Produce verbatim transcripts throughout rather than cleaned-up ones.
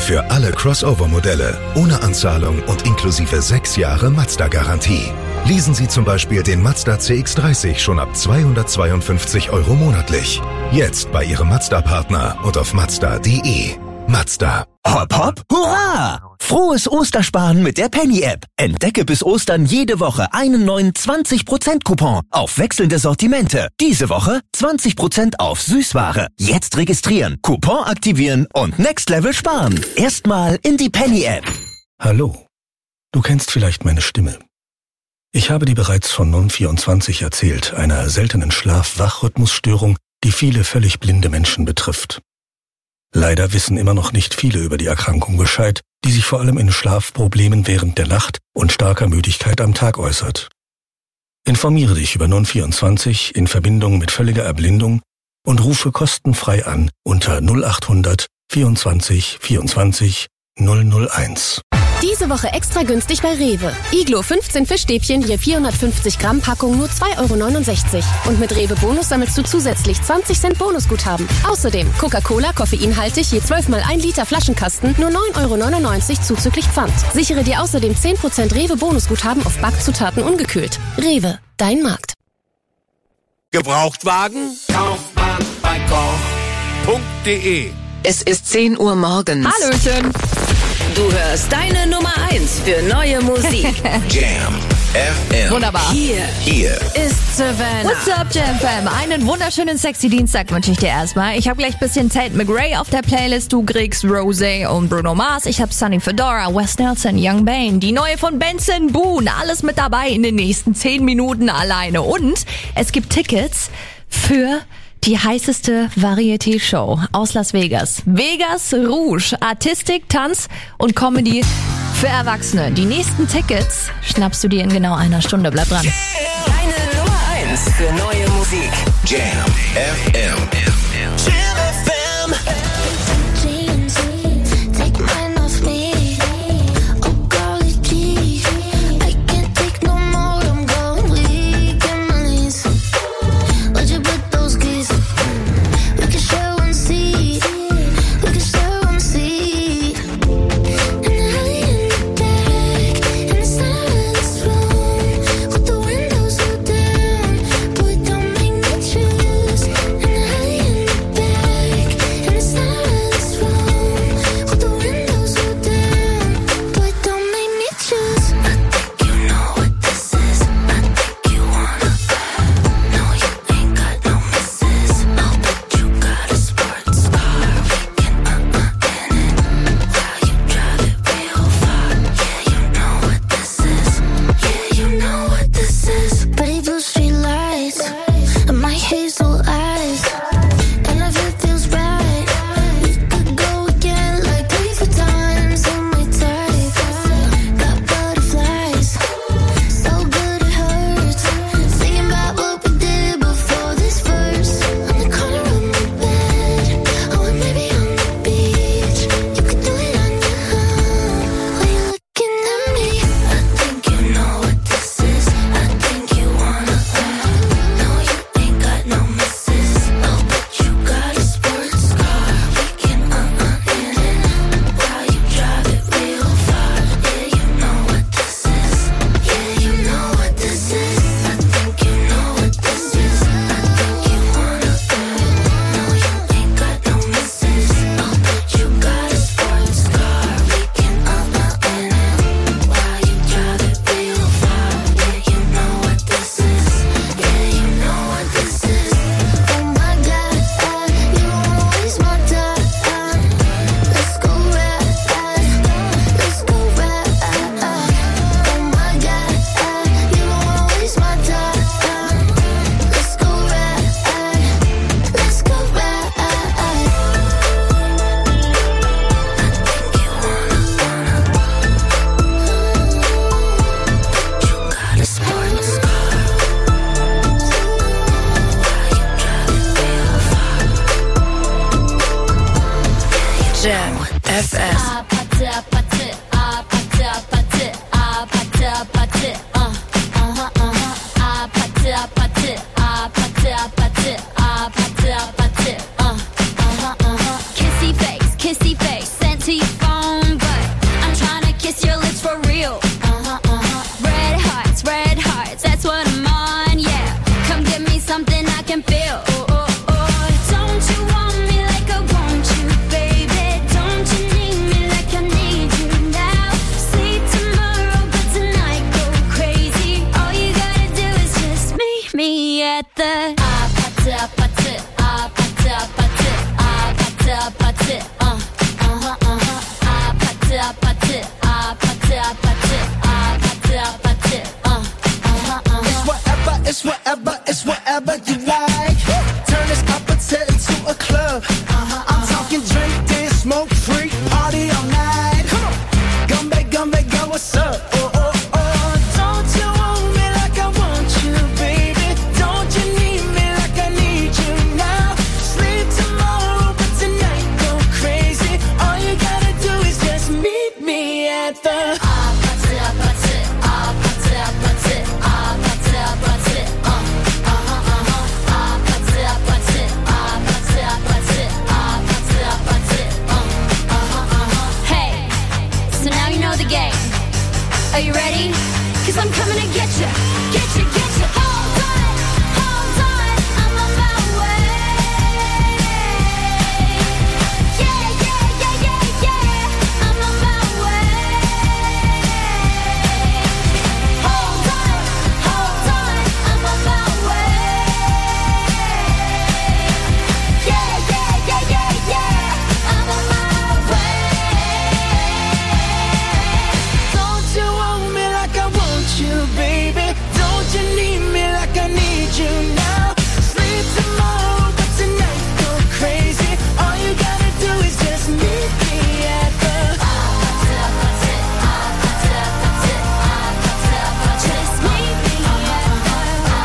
für alle Crossover-Modelle, ohne Anzahlung und inklusive sechs Jahre Mazda-Garantie. Leasen Sie zum Beispiel den Mazda C X dreißig schon ab zweihundertzweiundfünfzig Euro monatlich. Jetzt bei Ihrem Mazda-Partner und auf mazda punkt de. Mazda. Hopp, hopp, hurra! Frohes Ostersparen mit der Penny-App. Entdecke bis Ostern jede Woche einen neuen zwanzig Prozent Coupon auf wechselnde Sortimente. Diese Woche zwanzig Prozent auf Süßware. Jetzt registrieren, Coupon aktivieren und Next Level sparen. Erstmal in die Penny-App. Hallo, du kennst vielleicht meine Stimme. Ich habe dir bereits von Non vierundzwanzig erzählt, einer seltenen Schlaf-Wach-Rhythmusstörung, die viele völlig blinde Menschen betrifft. Leider wissen immer noch nicht viele über die Erkrankung Bescheid, die sich vor allem in Schlafproblemen während der Nacht und starker Müdigkeit am Tag äußert. Informiere dich über Non vierundzwanzig in Verbindung mit völliger Erblindung und rufe kostenfrei an unter null achthundert vierundzwanzig vierundzwanzig null null eins. Diese Woche extra günstig bei Rewe. Iglo fünfzehn Fischstäbchen je vierhundertfünfzig Gramm Packung nur zwei Euro neunundsechzig. Und mit Rewe Bonus sammelst du zusätzlich zwanzig Cent Bonusguthaben. Außerdem Coca-Cola koffeinhaltig je zwölf mal ein Liter Flaschenkasten nur neun Euro neunundneunzig zuzüglich Pfand. Sichere dir außerdem zehn Prozent Rewe Bonusguthaben auf Backzutaten ungekühlt. Rewe, dein Markt. Gebrauchtwagen kauft man bei koch punkt de. Es ist zehn Uhr morgens. Hallöchen. Du hörst deine Nummer eins für neue Musik. Jam F M. Wunderbar. Hier, Hier ist Savannah. What's up, Jam Fam? Einen wunderschönen sexy Dienstag wünsche ich dir erstmal. Ich habe gleich ein bisschen Tate McRae auf der Playlist. Du kriegst Rosé und Bruno Mars. Ich habe Sunny Fedora, Wes Nelson, Young Bane. Die neue von Benson Boone. Alles mit dabei in den nächsten zehn Minuten alleine. Und es gibt Tickets für die heißeste Varieté-Show aus Las Vegas. Vegas Rouge. Artistik, Tanz und Comedy für Erwachsene. Die nächsten Tickets schnappst du dir in genau einer Stunde. Bleib dran. Deine Nummer eins für neue Musik. Jam F M. Jam F M. Kissy face, kissy face, senti phone. Are you ready? Cause I'm coming to get you, get you, get you. Hold on, hold on, I'm on my way. Yeah, yeah, yeah, yeah, yeah, I'm on my way. Hold on, hold on, I'm on my way. Yeah, yeah, yeah, yeah, yeah, I'm on my way. Don't you want me like I want you, baby? Don't you need me like I need you now? Sleep tomorrow, but tonight go crazy. All you gotta do is just meet me at the Just meet me at the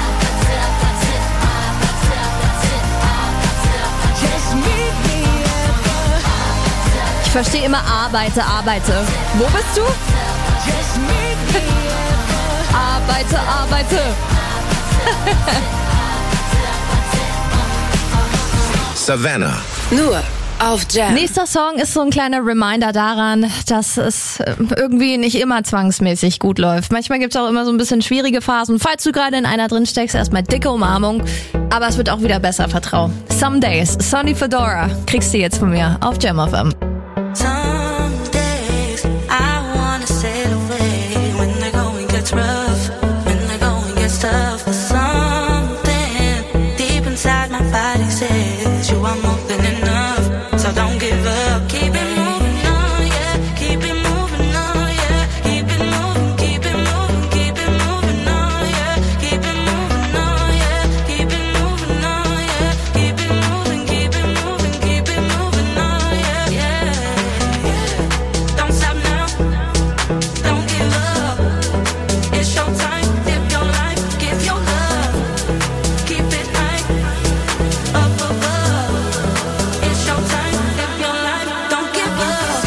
Just meet me at the Ich verstehe immer arbeite, arbeite. Wo bist du? Just meet me at the Arbeite, arbeite. Savannah. Nur auf Jam. Nächster Song ist so ein kleiner Reminder daran, dass es äh, irgendwie nicht immer zwangsmäßig gut läuft. Manchmal gibt es auch immer so ein bisschen schwierige Phasen. Falls du gerade in einer drin steckst, erstmal dicke Umarmung. Aber es wird auch wieder besser, vertrau. Some Days, Sonny Fedora, kriegst du jetzt von mir auf Jam F M. Some days I wanna sail away when the going gets rough, when the going gets tough. But something deep inside my body says you are more than enough. So don't give up, keep it moving on, yeah. Keep it moving on, yeah. Keep it moving, keep it moving, keep it moving on, yeah. Keep it moving on, yeah. Keep it moving on, yeah. Keep it moving, keep it moving, keep it moving on, yeah, yeah. Don't stop now, don't give up. It's your time, live your life, give your love. Keep it high, up above. It's your time, live your life, don't give up.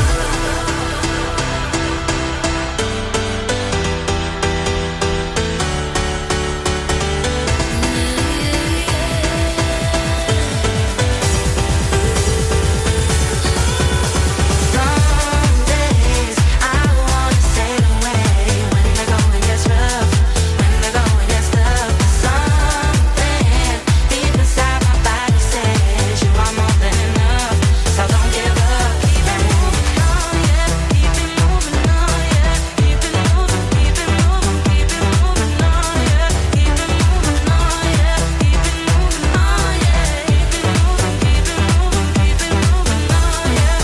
Some days I wanna sail away when the going gets rough, when the going gets tough. Something deep inside my body says you are more than enough. So don't give up, keep it moving on, yeah. Keep it moving on, yeah. Keep it moving, keep it moving, keep it moving on, yeah. Keep it moving on, yeah. Keep it moving on, yeah. Keep it moving, keep it moving, keep it moving on, yeah.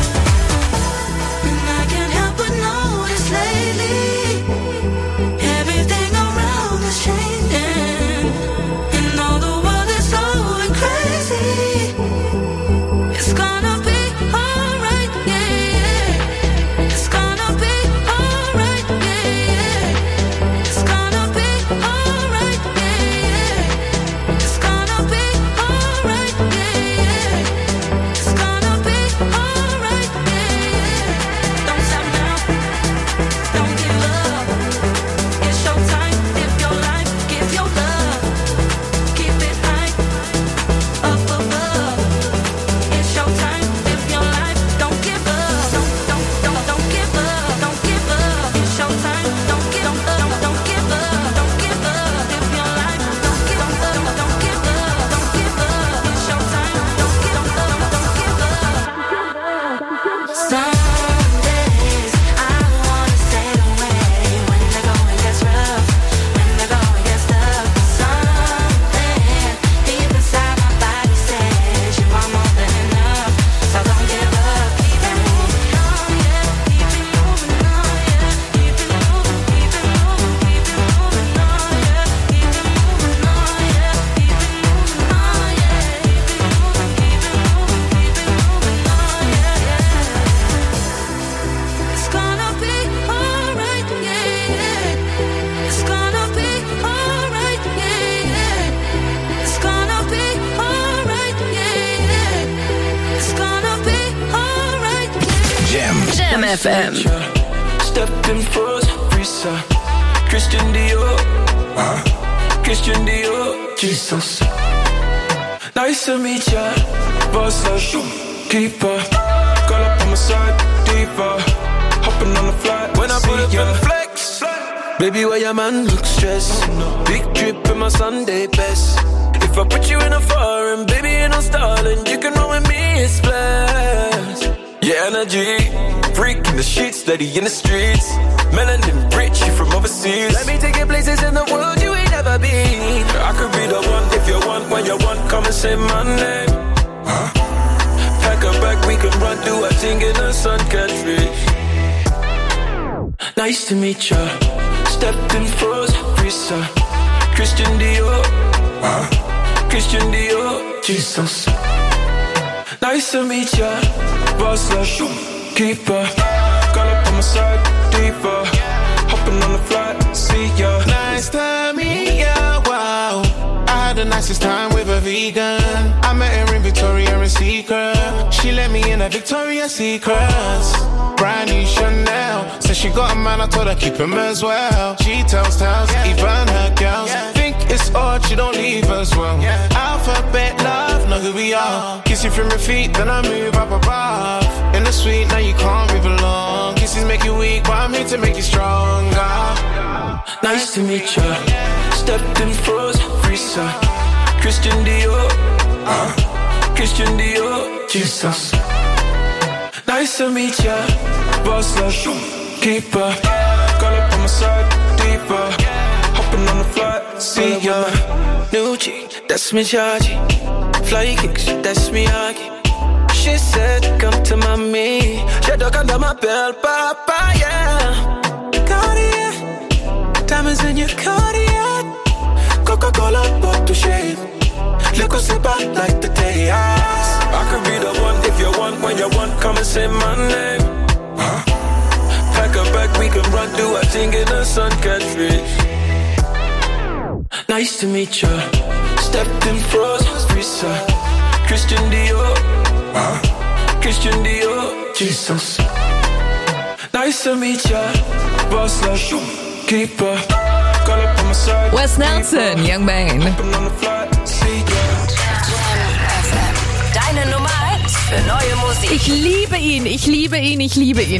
And I can't help but notice lately everything around is changing, and all the world is going crazy. It's gonna be alright, yeah, yeah. It's gonna be alright, yeah, yeah. It's gonna be alright, yeah, yeah. It's gonna be alright, yeah, yeah. It's gonna be alright, yeah, yeah. Don't stop now, don't give up. It's your time, live your life, give your love. Keep it high, up above. It's your time, live your life, don't give up. Don't, don't, don't, don't give up, don't give up. It's your time, don't give up, don't, don't give up, don't give up. Live your life, don't give up, don't, don't give up, don't give up. It's your time, don't give up, don't, don't give up. Some days I wanna sail away when the going gets rough, when the going gets tough. Something deep inside my body says you are more than enough. So don't give up, keep it moving on, yeah. Keep it moving on, yeah. Keep it moving, keep it moving, keep it moving on, yeah. Keep it moving on, yeah. Keep it moving on, yeah. Keep it moving, keep it moving, keep it moving on, yeah, yeah. It's gonna be alright, yeah, yeah. It's gonna be alright, yeah, yeah. It's gonna be alright, yeah, yeah. It's gonna be alright, yeah. Jam. Jam F M. Stepping froze, Risa, Christian Dior, uh, Christian Dior, Jesus. Nice to meet ya, boss up, keeper, girl up on my side, diva, hopping on the flight when I put up in the flex. Baby, why your man look stressed? Big trip in my Sunday best. If I put you in a foreign, baby, you know stalling. You can roll with me, it's splash. Your energy, freak in the sheets, steady in the streets. Melanin rich, you from overseas. Let me take you places in the world you ain't never been. I could be the one if you want, when you want, come and say my name. Huh? Pack a bag, we can run, do a thing in the sun, can't reach. Nice to meet ya. Stepped in froze, Risa. Christian Dior. Huh? Christian Dior. Jesus. Nice to meet ya. Boss love, keeper. Girl up on my side, deeper. Hopping on the flight, see ya. Nice to meet ya, wow. I had the nicest time with a vegan. I met her in Victoria's Secret. She let me in a Victoria's Secrets. Brand new Chanel. Said she got a man, I told her keep him as well. She tells tales, yeah. Even her girls, yeah. Think it's odd, she don't leave as well, yeah. Alphabet love, know who we are. Kiss you from your feet, then I move up above. In the suite, now you can't move along. Kisses make you weak, but I'm here to make you stronger. Nice to meet ya. Stepped in froze, Risa. Christian Dior. Uh, Christian Dior. Jesus. Nice to meet ya. Boss love, keeper. Girl up on my side, deeper. Hopping on the flight, see ya. New G, that's me Georgie. Fly kicks, that's me Aggie. She said, come to mommy. She dug under my belt, papa, yeah. Cartier, diamonds in your Cartier. Coca-Cola, bottle shade. Look what's about like the day I could be the one if you want, when you want, come and say my name. Huh? Pack a bag, we can run, do a thing in the sun, can't reach. Nice to meet ya. Stepped in froze, Risa. Christian Dior. Huh? Christian Dior. Jesus. Nice to meet ya. Boss love, keeper. Girl up on my side. Wes Nelson, Young Bane. Deine Nummer eins für neue Musik. Ich liebe ihn, ich liebe ihn, ich liebe ihn.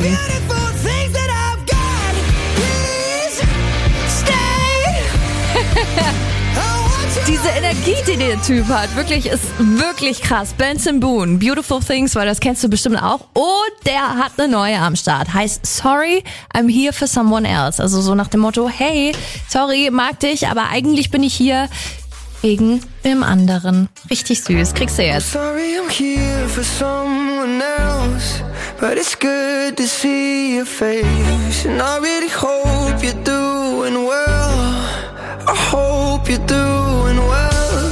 Diese Energie, die der Typ hat, wirklich, ist wirklich krass. Benson Boone, Beautiful Things, weil das kennst du bestimmt auch. Und der hat eine neue am Start. Heißt Sorry, I'm here for someone else. Also so nach dem Motto, hey, sorry, mag dich, aber eigentlich bin ich hier wegen dem anderen. Richtig süß, kriegst du jetzt. Sorry, I'm here for someone else, but it's good to see your face. And I really hope you're doing well. I hope you're doing well.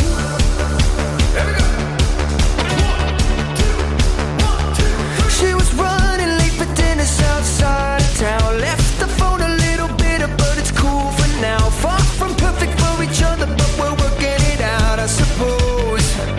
She was running late for dinner outside of town. Left the phone a little bitter, but it's cool for now. Far from perfect for each other, but we're working it out, I suppose.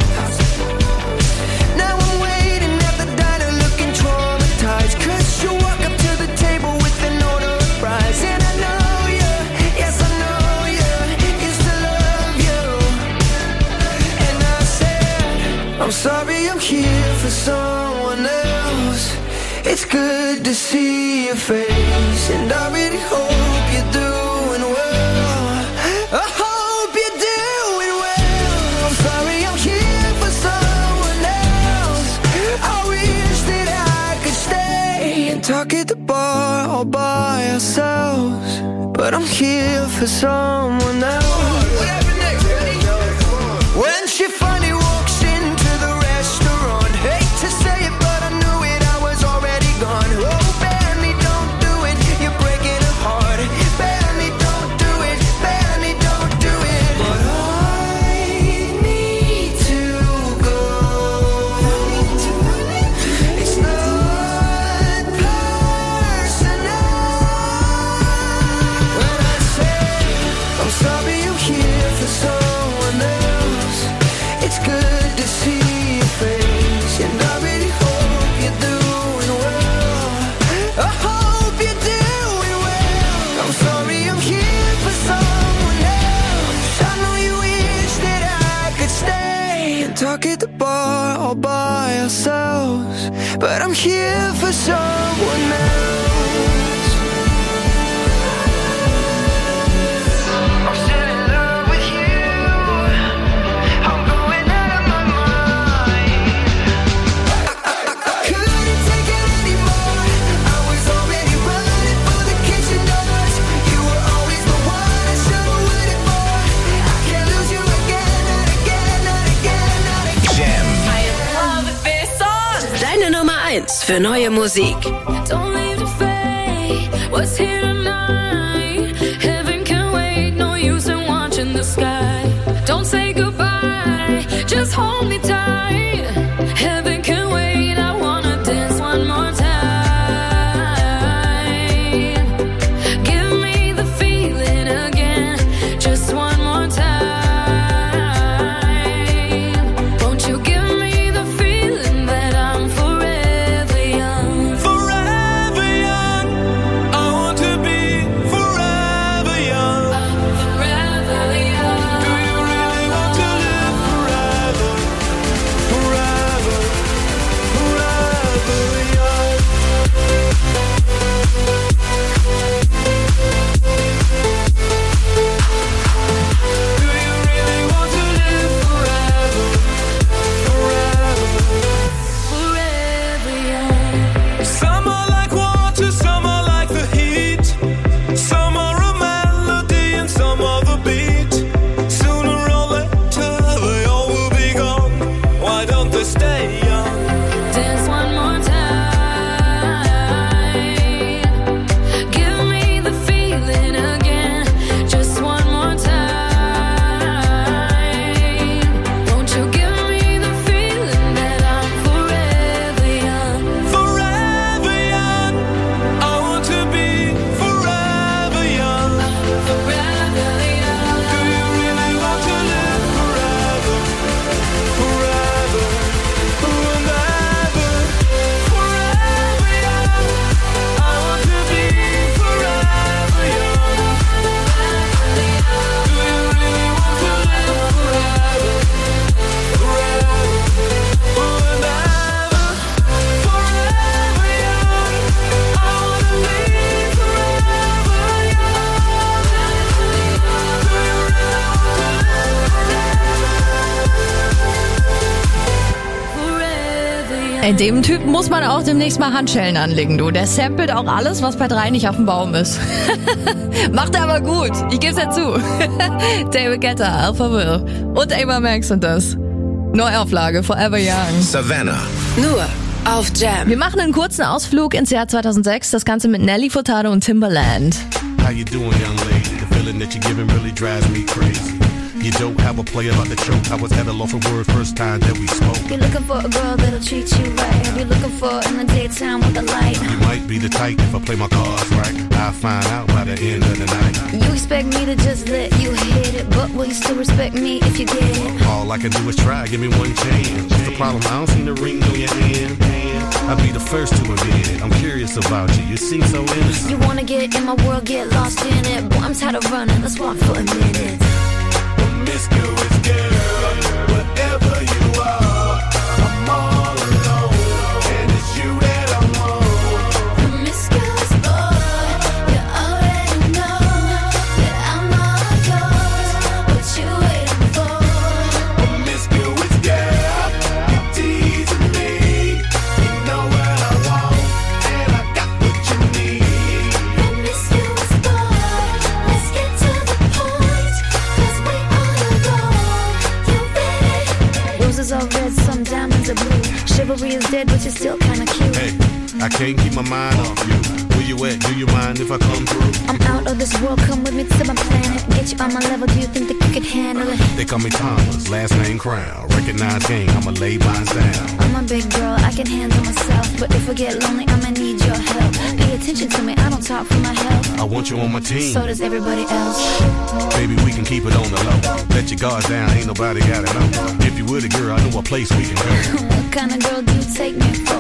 Now I'm waiting at the diner looking traumatized, 'cause you walk up to the table with an order of fries. And I know you, yes I know you, used to love you. And I said, I'm sorry, I'm here for someone else. It's good to see your face, and I really hope you're doing well. I hope you're doing well. I'm sorry, I'm here for someone else. I wish that I could stay and talk at the bar all by ourselves, but I'm here for someone else. When she finally walks into the restaurant, hate to say it, but I knew it, I was already gone. Oh, Benny, don't do it, you're breaking her heart. Benny, don't do it, Benny, don't do it. But I need to go. It's not personal. When I say I'm sorry, I'm here for someone else. It's good to see your face, and I really hope you're doing well. I hope you're doing well. I'm sorry, I'm here for someone else. I know you wish that I could stay and talk at the bar all by ourselves, but I'm here for someone else. für neue Musik. Don't leave the fate. What's here tonight? Heaven can wait. No use in watching the sky. Don't say goodbye. Just hold me tight. Heaven can wait. I wanna dance one more time. Give me the feeling again. Just one more time. Won't you give me the feeling that I'm forever young? Forever young. I want to be forever young. Forever young. Do you really want to live forever? Forever, forever young. Do you really want to live forever? Forever. Forever young. Some are like water, some are like the heat. Some are a melody and some are the beat. Sooner or later they all will be gone. Why don't they stay young? Dance one more time. Give me the feeling again. Just one more time. Won't you give me the feeling that I'm forever young? Forever young. I want to be forever young. Forever young. Do you really want to live forever? Forever, forever, forever young. I want to be forever young. Do you really want to live forever? Forever, forever, forever young. I want to be forever Forever young. Ey, dem Typen muss man auch demnächst mal Handschellen anlegen, du. Der samplet auch alles, was bei drei nicht auf dem Baum ist. Macht er aber gut. Ich geb's ja zu. David Guetta, Alpha Will und Ava Max sind das. Neuauflage, Forever Young. Savannah. Nur auf Jam. Wir machen einen kurzen Ausflug ins Jahr zweitausendsechs. Das Ganze mit Nelly Furtado und Timbaland. How you doing, young lady? The feeling that you're giving really drives me crazy. You don't have a play about the choke. I was at a loss for word first time that we spoke. You're looking for a girl that'll treat you right. You're looking for in the daytime with the light. You might be the type if I play my cards right. I'll find out by the end of the night. You expect me to just let you hit it, but will you still respect me if you get it? All I can do is try, give me one chance. What's the problem? I don't see the ring on your hand. I'll be the first to admit it. I'm curious about you. You seem so innocent. You wanna get in my world, get lost in it. Boy, I'm tired of running, let's walk for a minute. Promiscuous girl, whatever you are, I'm all alone, and it's you that I want. Promiscuous boy, you already know that I'm all yours. What you waiting for? Promiscuous girl, you're teasing me. You know what I want, and I got what you need. Promiscuous boy, let's get to the point, 'cause we all alone. You ready? Roses are red, some diamonds are blue. Chivalry is dead, but you're still kinda cute. Hey, I can't keep my mind off you. Where you at? Do you mind if I come through? I'm out of this world, come with me to my planet. Get you on my level, do you think that you could handle it? They call me Thomas, last name Crown. Recognize gang, I'ma lay mine down. I'm a big girl, I can handle myself. But if I get lonely, I'ma need your help. Pay attention to me, I don't talk for my health. I want you on my team. So does everybody else. Baby, we can keep it on the low. Let your guard down, ain't nobody gotta know. If you were the girl, I know a place we can go. What kind of girl do you take me for?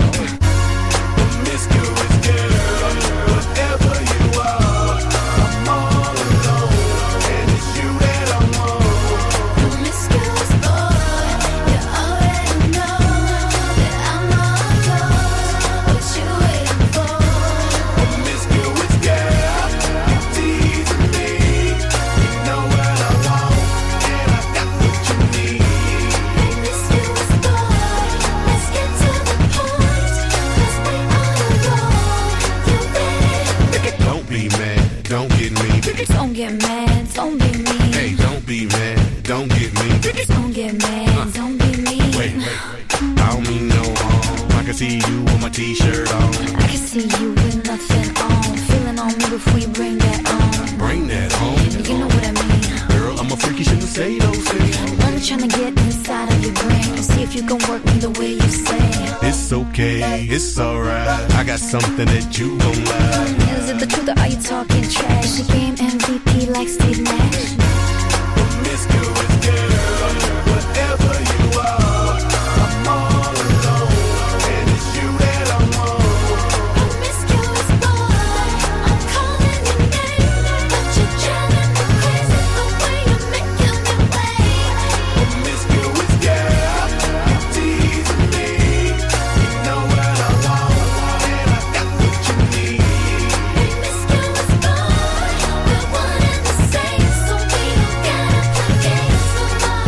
Promiscuous girl, whatever you are, I'm all alone, and it's you that I want. Promiscuous boy, you already know that I'm all yours. What you waiting for? Promiscuous girl, you're teasing me. You know what I want, and I got what you need. Promiscuous boy, let's get to the point, 'cause we all alone. You ready? Don't be mad, don't get me. Don't get mad, don't be mean. Hey, don't be mad, don't get me. Don't get mad, don't be mean. Wait, wait, wait. I don't mean no harm. I can see you on my t-shirt on. I can see you with nothing on. Feeling on me before you bring that on. Bring that home. You know what I mean. Girl, I'm a freaky, shouldn't say those things. I'm tryna get inside of your brain and see if you can work me the way you say. It's okay, it's alright. I got something that you gon' like. Is it the truth or are you talking trash? The game M V P like Steve Nash. Promiscuous girl, whatever you are, I'm all alone, and it's you that I want. Promiscuous boy, I'm calling your name, but you're driving me crazy the way you're making me wait. Promiscuous girl, you're teasing me. You know what I want, and I got what you need. Promiscuous boy, we're one and the same, so we don't gotta play games no more.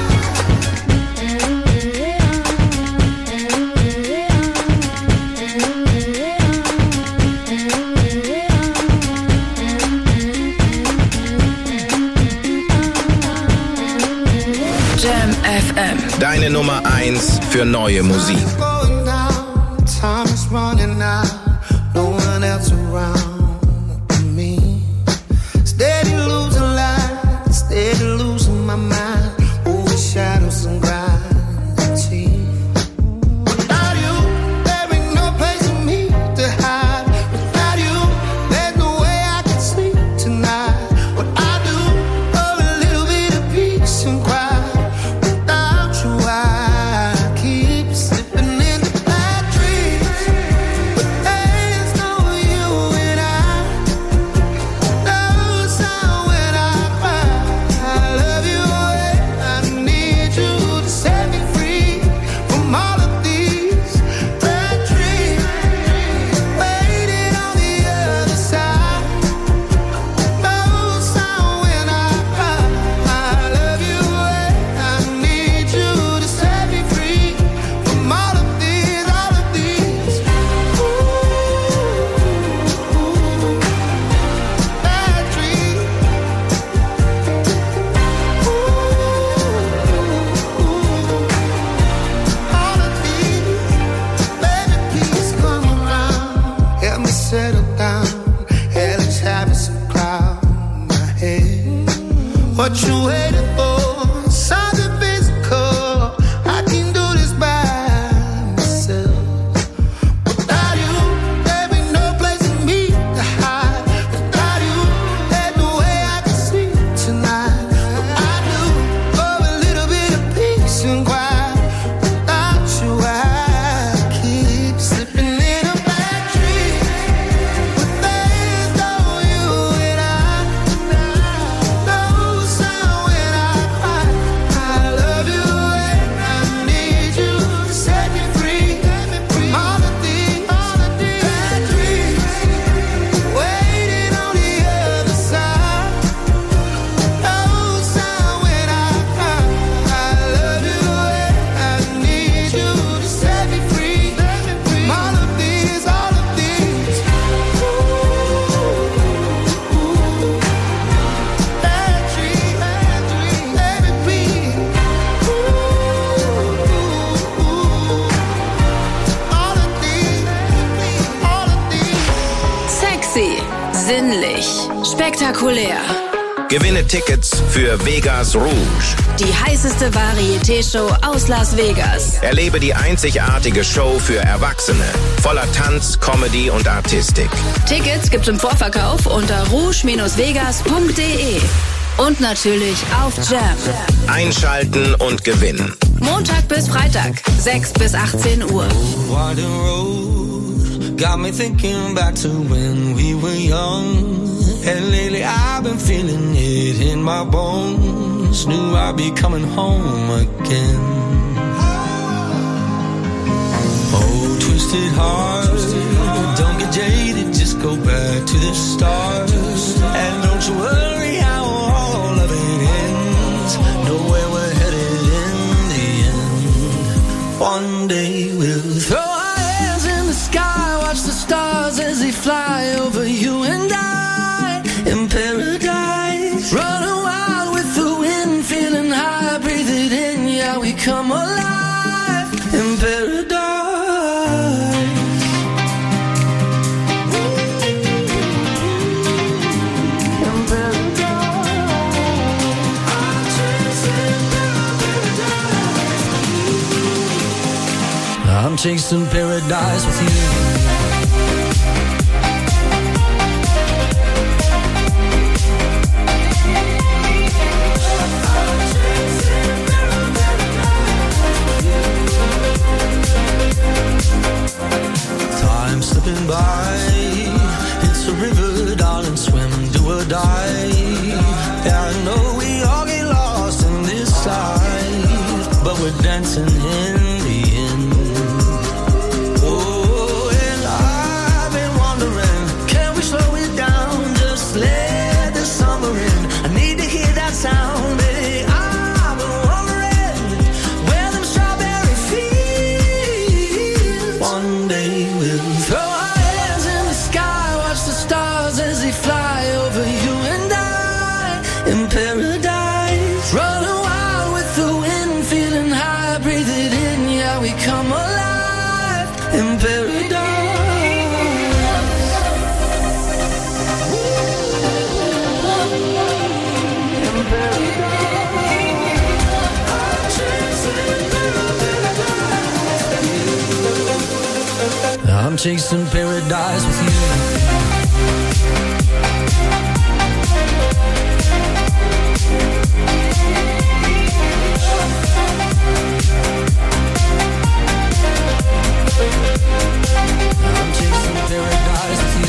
Jam F M. Deine Nummer eins für neue Musik. Going down, time is running out, no one else around but me. Steady losing light, steady losing my mind, over shadows and gravity. Without you, there ain't no place for me to hide. Without you, there's no way I can sleep tonight. What I do for a little bit of peace and quiet. Without you, I keep slipping into bad dreams. But there's no you and I. No sound when I cry. I love you and I need you to set me free from all of these bad dreams. Waiting on the other side. No sound when I cry. I love you and I need you to set me free from all of these, all of these. Ooh, bad dreams. All of these, baby, please come around. Help me settle down. Hell is having some cloud in my head. What you waiting for? Something physical. I can do this by myself. Without you, there ain't no place for me to hide. Without you, there's no way I can sleep tonight. What I do for a little bit of peace and quiet. Without you, I keep slipping in a bad dream. But there's no you and I. No sound when I cry. I love you and I need you to set me free from all of these, all of these bad dreams. Waiting on the other side. No sound when I cry. I love you and I need you to set me free from all of these, all of these. Ooh, bad dreams, bad dreams, baby, please. All of these, all of these. Sexy, sinnlich, spektakulär. Gewinne Tickets für Vegas Rouge. Die heißeste Varieté-Show aus Las Vegas. Erlebe die einzigartige Show für Erwachsene. Voller Tanz, Comedy und Artistik. Tickets gibt's im Vorverkauf unter rouge Bindestrich vegas Punkt de. Und natürlich auf Jam. Einschalten und gewinnen. Montag bis Freitag, sechs bis achtzehn Uhr. Winding road got me thinking back to when we were young. And lately I've been feeling it in my bones. Knew I'd be coming home again. Oh, twisted heart, don't get jaded, just go back to the start. And don't you worry how all of it ends. Know where we're headed in the end. One day we'll throw our hands in the sky, watch the stars as they fly over you and I. In paradise, running wild with the wind, feeling high, breathe it in, yeah, we come alive in paradise. chasing paradise with you. Time slipping by, it's a river, darling, swim, do or die. Yeah, I know we all get lost in this life, but we're dancing in the end. Oh, and I've been wondering, can we slow it down, just let the summer in? I need to hear that sound, baby. I've been wondering where them strawberry fields. One day we'll throw our hands in the sky, watch the stars as they fly over you and I in paradise. Running wild with the wind, feeling high, breathe it in, yeah, we come alive in paradise. I'm chasing paradise with you. I'm chasing paradise with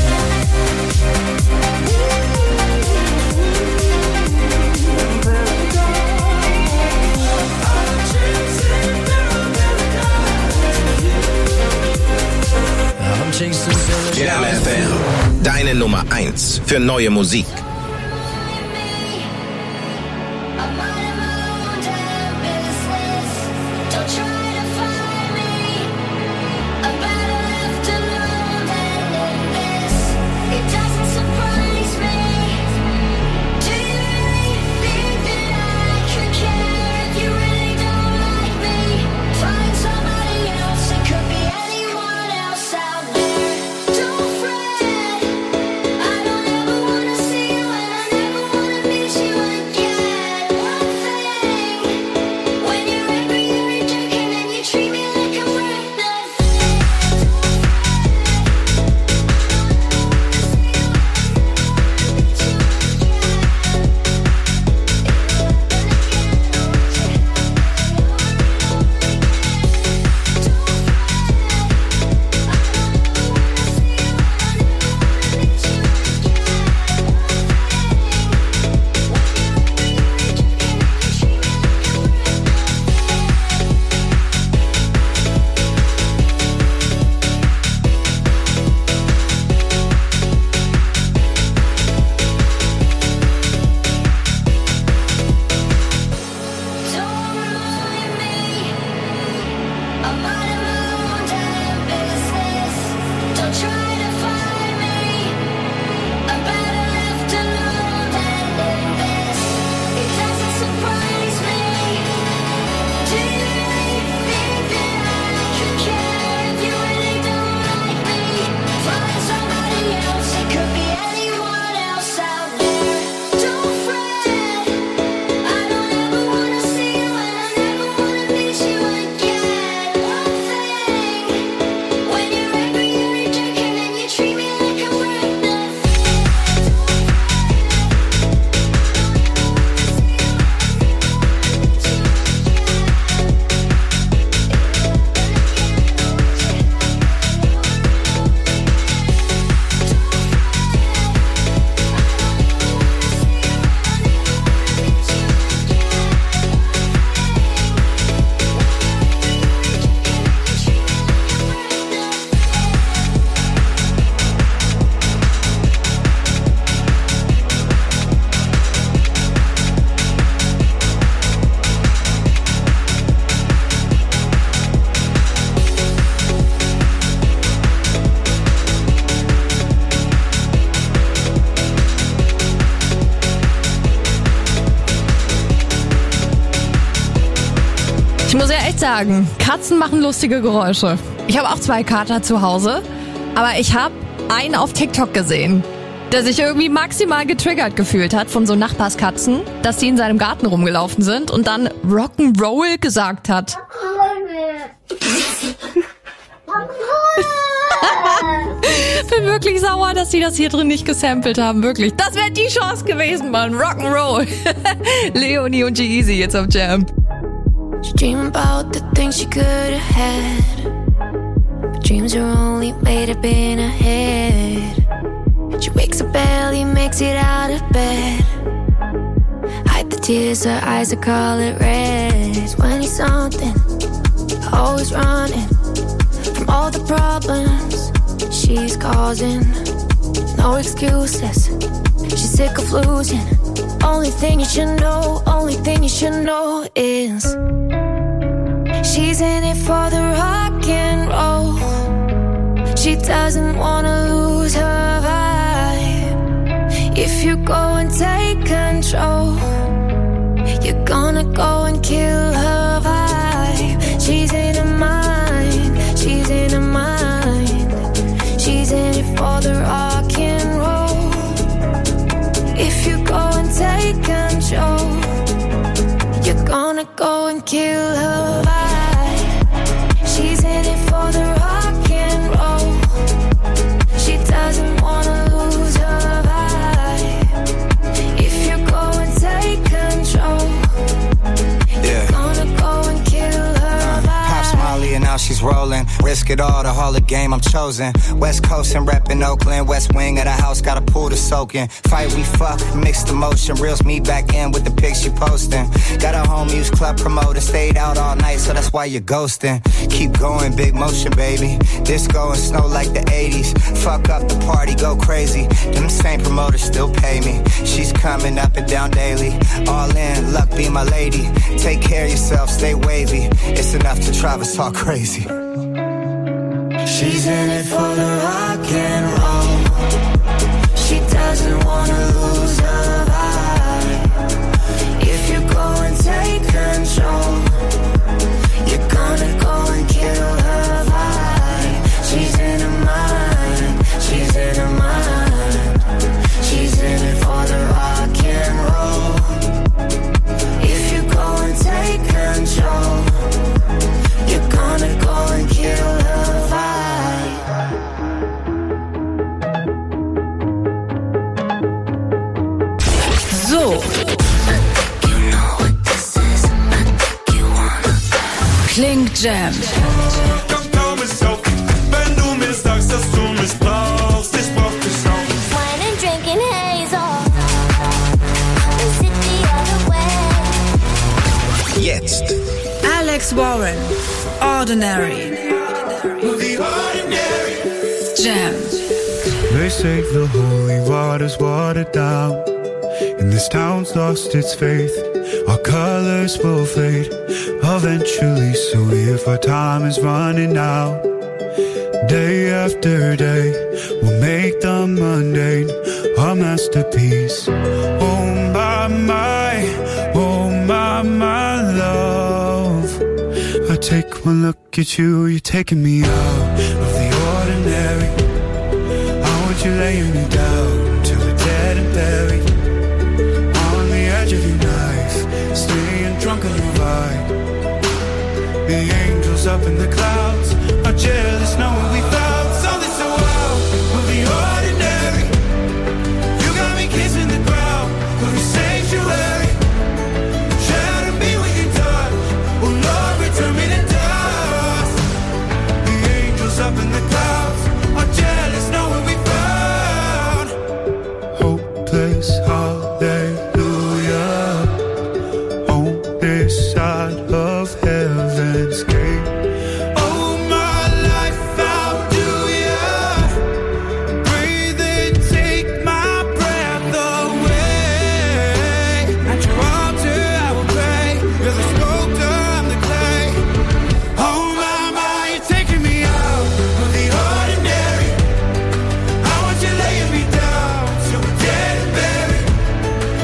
I'm chasing paradise. Jam F M, deine Nummer eins für neue Musik. Ich muss ja echt sagen, Katzen machen lustige Geräusche. Ich habe auch zwei Kater zu Hause, aber ich habe einen auf TikTok gesehen, der sich irgendwie maximal getriggert gefühlt hat von so Nachbarskatzen, dass die in seinem Garten rumgelaufen sind und dann Rock'n'Roll gesagt hat. Bin wirklich sauer, dass sie das hier drin nicht gesampelt haben. Wirklich. Das wäre die Chance gewesen, Mann. Rock'n'Roll. Leonie und G-Eazy jetzt auf Jam. She dream about the things she could have had, but dreams are only made up in her head. She wakes up early, makes it out of bed. Hide the tears, her eyes are color red. twenty something, always running from all the problems she's causing. No excuses, she's sick of losing. Only thing you should know, only thing you should know is she's in it for the rock and roll. She doesn't wanna lose her vibe. If you go and take control, you're gonna go and kill her vibe. She's in her mind, she's in her mind. She's in it for the rock and roll. If you go and take control, you're gonna go and kill her vibe. She's in it for the rock and roll. She doesn't wanna lose her vibe. If you go and take control, yeah. you're gonna go and kill her vibe. Pop Smiley and now she's rolling. Risk it all, the Hall of Game I'm chosen. West Coast and reppin' Oakland. West wing of the house, got a pool to soak in. Fight, we fuck, mixed emotion. Reels me back in with the pics she posting. Got a home use club promoter. Stayed out all night, so that's why you're ghosting. Keep going, big motion, baby. Disco and snow like the eighties. Fuck up the party, go crazy. Them same promoters still pay me. She's coming up and down daily. All in, luck be my lady. Take care of yourself, stay wavy. It's enough to drive us all crazy. She's in it for the rock and roll. She doesn't wanna lose her vibe. If you go and take control, you're gonna go and kill her vibe. She's in her mind, she's in her mind. She's in it for the rock and roll. If you go and take control, you're gonna go and kill her vibe. So. Klingt Jam. Kaum ist auf, wenn du mir sagst, dass du mich brauchst, ich brauch dich auch. Wine and drinking hazel. Is it the other way? Jetzt. Alex Warren. Ordinary. Jam. They say the holy water's watered down, and this town's lost its faith. Our colors will fade eventually, so if our time is running out, day after day, we'll make the mundane our masterpiece. Oh my, my, oh my, my love. I take one look at you, you're taking me out of the ordinary. I want you laying me down till we're dead and buried, on the edge of your knife, staying drunk on your vibe. The angels up in the clouds are jealous knowing we found something so wild. We're the ordinary. You got me kissing the ground, we're the sanctuary. Shadow me when you're done. Oh Lord, return me to dust. The angels up in the clouds are jealous knowing we found hopeless hallelujah on this side of heaven's gate. Oh my life, how do ya breathe and take my breath away? At your altar I will pray, you're the sculptor, I'm the clay. Oh my, my, you're taking me out of the ordinary. I want you laying me down till we're dead and buried,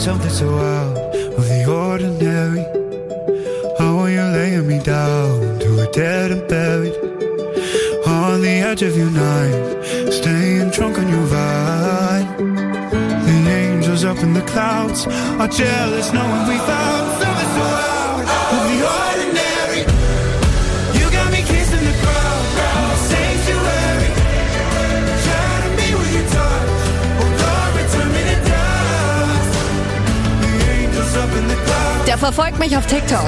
something so out of the ordinary. How are you laying me down to a dead and buried? On the edge of your knife, staying drunk on your vine. The angels up in the clouds are jealous knowing we found something so out of the ordinary. You got me kissing the ground, sanctuary. Shatter me with your touch, oh Lord, return me to dust. The angels up in the clouds. Der verfolgt mich auf TikTok.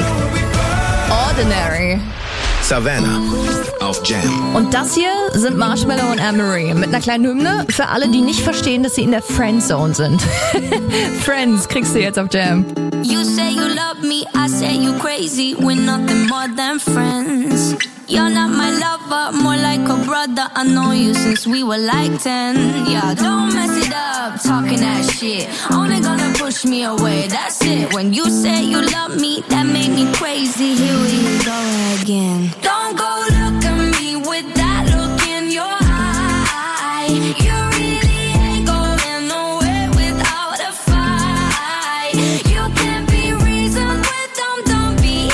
Ordinary. Savannah auf Jam. Und das hier sind Marshmello und Anne-Marie mit einer kleinen Hymne für alle, die nicht verstehen, dass sie in der Friendzone sind. Friends kriegst du jetzt auf Jam. You say you love me, I say you crazy. We're nothing more than friends. You're not my lover, more like a brother. I know you since we were like ten. Yeah, don't mess it up, talking that shit. Only gonna push me away, that's it. When you say you love me, that made me crazy. Here we go again. Don't go look at me with that look in your eye. You really ain't going nowhere without a fight. You can't be reasoned with them, don't be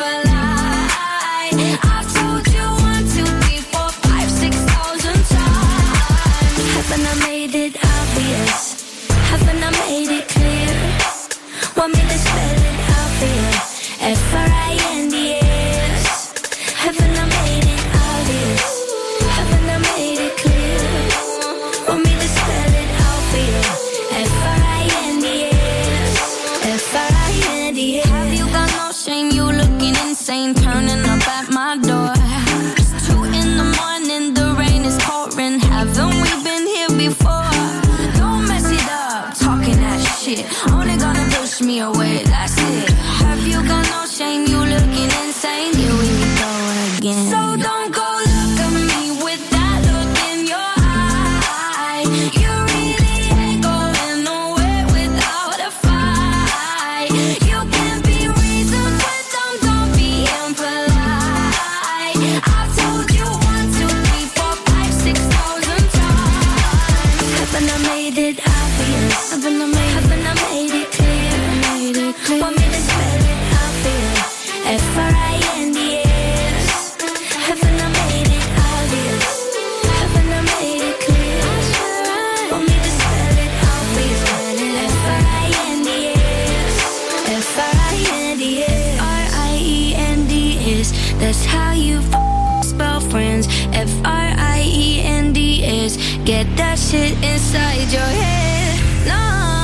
impolite. I've told you one, two, three, four, five, six thousand times. Haven't I made it obvious? Haven't I made it clear? Want me to spell it out for you? F R I N D S. Haven't I made it obvious? Haven't I made it clear? Want me to spell it out for you? F R I N D S. F R I N D S. Have you got no shame? You looking insane, turning up at my door. It's two in the morning, the rain is pouring. Haven't we been here before? Don't mess it up, talking that shit. Only gonna push me away, that's it. Have you got no shame? You looking insane. Here we go again. So don't go look at me with that look in your eye. You really ain't going nowhere without a fight. You can't be reasoned with them, don't be impolite. I've told you one, two, three, four, five, six thousand times. Haven't I made it obvious? Haven't I made, haven't I made it clear? Made it clear. Want me to spell it out for you? F R I N D S. Haven't I made it obvious? Haven't I made it clear? Want me to spell it out for you? F R I N D S. F R I N D S. R I E N D S. That's how you f- spell friends. F R I E N D S. Get that shit inside your head. No,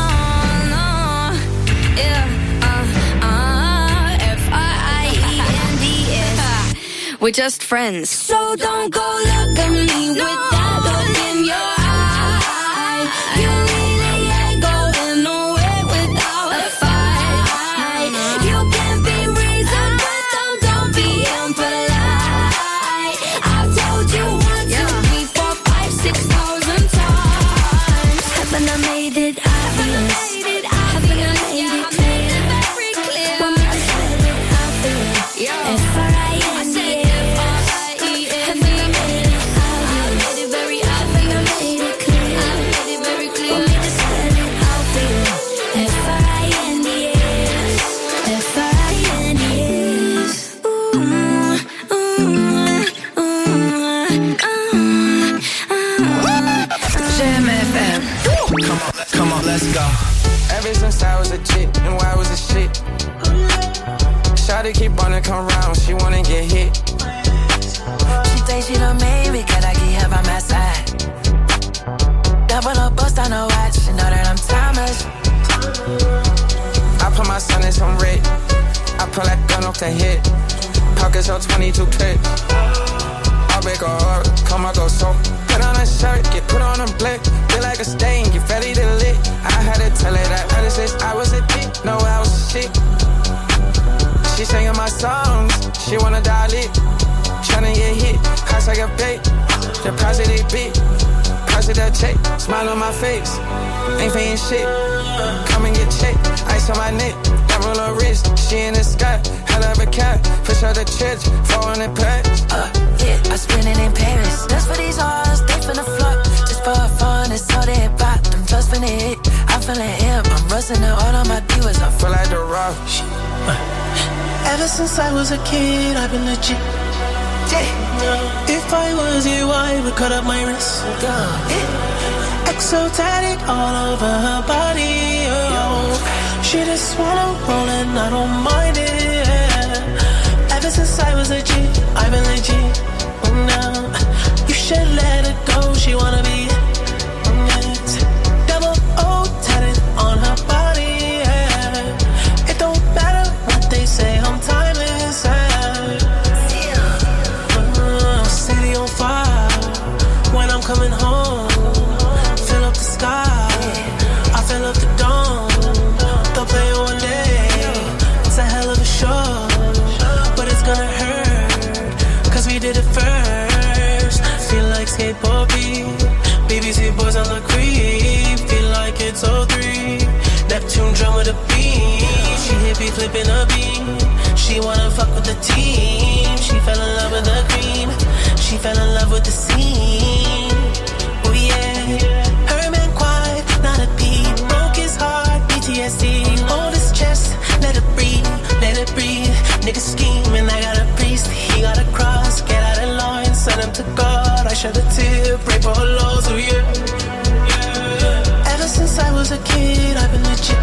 no, yeah, uh, uh, F R I E N D S. We're just friends. So don't go look at me with that look in your eye. You really ain't going nowhere without a fight. You can't be reasoned with them, don't be impolite. I've told you one, two, three, four, five, six thousand times. Haven't I made it obvious? Haven't I made it clear? Want me to spell it out for you? F R I N D S. Haven't I made it obvious? Haven't I made it clear? Want me to spell it out for you? F R I N D S. F R I N D S. Ooh, ooh, ooh, Jam F M. Come on, come on, let's go. Ever since I was a chick, and why was a shit? Shawty keep wanna come round, she wanna get hit. She think she done made me, can I get her by my side? Double up, bust on her watch, she know that I'm timeless. I put my son in some red. I pull that gun off the hip. Pockets on twenty-two clip. I'll break her heart, come I go so. Put on a shirt, get put on a blick. Feel like a stain, get ready to lit. I had to tell her that ever since I was a dick. No, I was a shit. She singing my songs, she wanna dial it. Tryna get hit, cost like a bait. Deposit a bit, deposit that check. Smile on my face, ain't paying shit. Come and get checked, ice on my neck. That roll her wrist, she in the sky. Hell of a cat, push her to church, four hundred packs. Uh, yeah, I spend it in Paris. Just for these hoes, they finna flood. Just for fun, it's all they pop. Them just finna hit, I'm feeling hip. I'm busting out all of my divas. I Feel like the rock. Ever since I was a kid, I've been legit. If I was you, I would cut up my wrist. Exotic all over her body. Oh. She just wanna roll and I don't mind it. Ever since I was a G, I've been legit. Now you should let her go. She wanna be next. Double O tatted on her body. Yeah. It don't matter what they say. I'm timeless. Yeah. Uh, city on fire. When I'm coming home, fill up the sky. I fill up the dome. They'll play it one day. It's a hell of a show, but it's gonna hurt. Cause we did it first. Feel like skateboard beat. B B C boys on the creep. Feel like it's oh three. Neptune drum with a beat. She hippie flipping a beat. She wanna fuck with the team. She fell in love with the cream. She fell in love with the scene. Oh yeah. Her man quiet, not a peep. Broke his heart, P T S D. Hold his chest, let it breathe, let it breathe. Nigga scheming, I got a priest. He got a cross, get out of line. Send him to God, I shed a tear. Pray for her laws, oh yeah. yeah. Ever since I was a kid, I've been legit.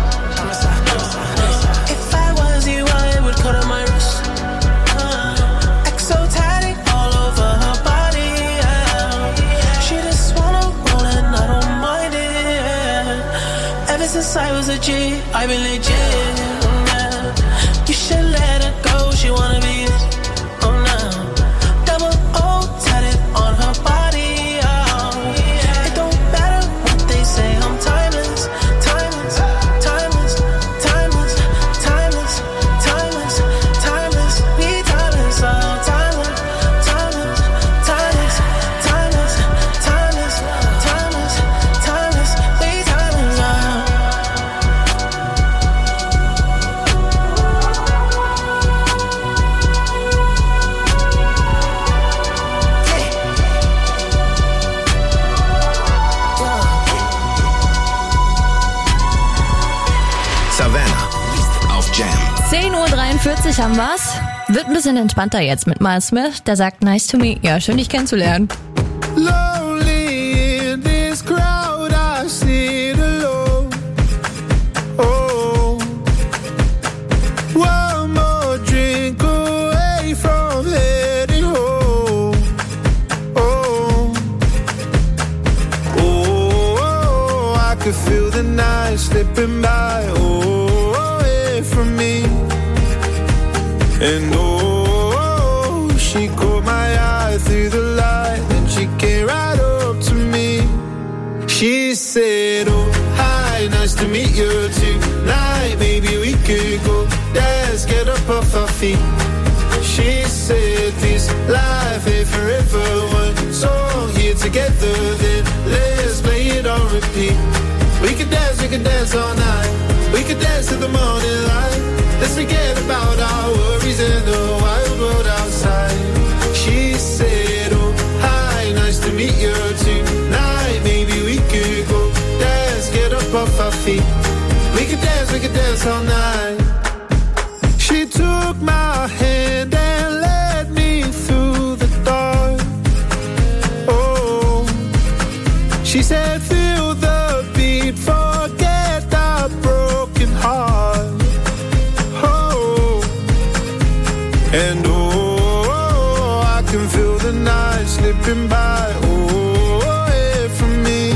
If I was you, I would cut on my wrist. uh, Exotic all over her body. Yeah. She just wanna roll and I don't mind it. Yeah. Ever since I was a G, I've been legit. Yeah. You should let her go. She wanna be it. Oh no. Double O tatted on her body. Oh. It don't matter what they say. I'm timeless, timeless, timeless, timeless, timeless, timeless, timeless. We timeless, oh timeless, timeless, timeless, timeless, timeless, timeless, timeless. We timeless, oh. Savannah auf Jam. zehn Uhr dreiundvierzig haben wir's. Wird ein bisschen entspannter jetzt mit Miles Smith. Der sagt, nice to meet. Ja, schön dich kennenzulernen. Lonely in this crowd, I sit alone. Oh, one more drink away from heading home. Oh, oh, I could feel the night slipping by. Oh, away from me. And oh, she caught my eye through the light, and she came right up to me. She said, oh, hi, nice to meet you tonight. Maybe we could go dance, get up off our feet. She said, this life ain't forever. One song here together, then let's play it on repeat. We could dance, we could dance all night. We could dance to the morning light. Let's forget about our worries and the wild world outside. She said, oh, hi, nice to meet you tonight. Maybe we could go dance, get up off our feet. We could dance, we could dance all night. She took my hand and led me through the dark. Oh, she said, feel the beat, forget the broken heart. And oh, I can feel the night slipping by, oh, away from me.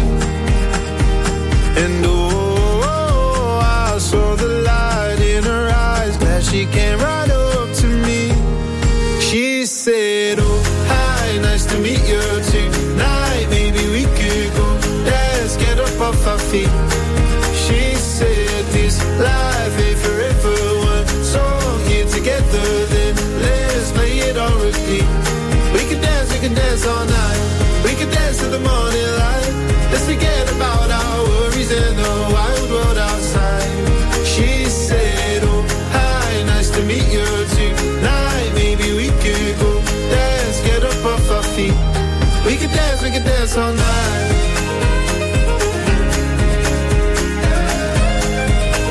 And oh, I saw the light in her eyes, glad she came right up to me. She said, oh, hi, nice to meet you tonight. Maybe we could go dance, get up off our feet. She said, this life ain't forever. One song here together, then let's play it on repeat. We could dance, we could dance all night. We could dance to the morning light. Let's forget about our worries and the wild world outside. She said, oh, hi, nice to meet you tonight. Maybe we could go dance, get up off our feet. We could dance, we could dance all night.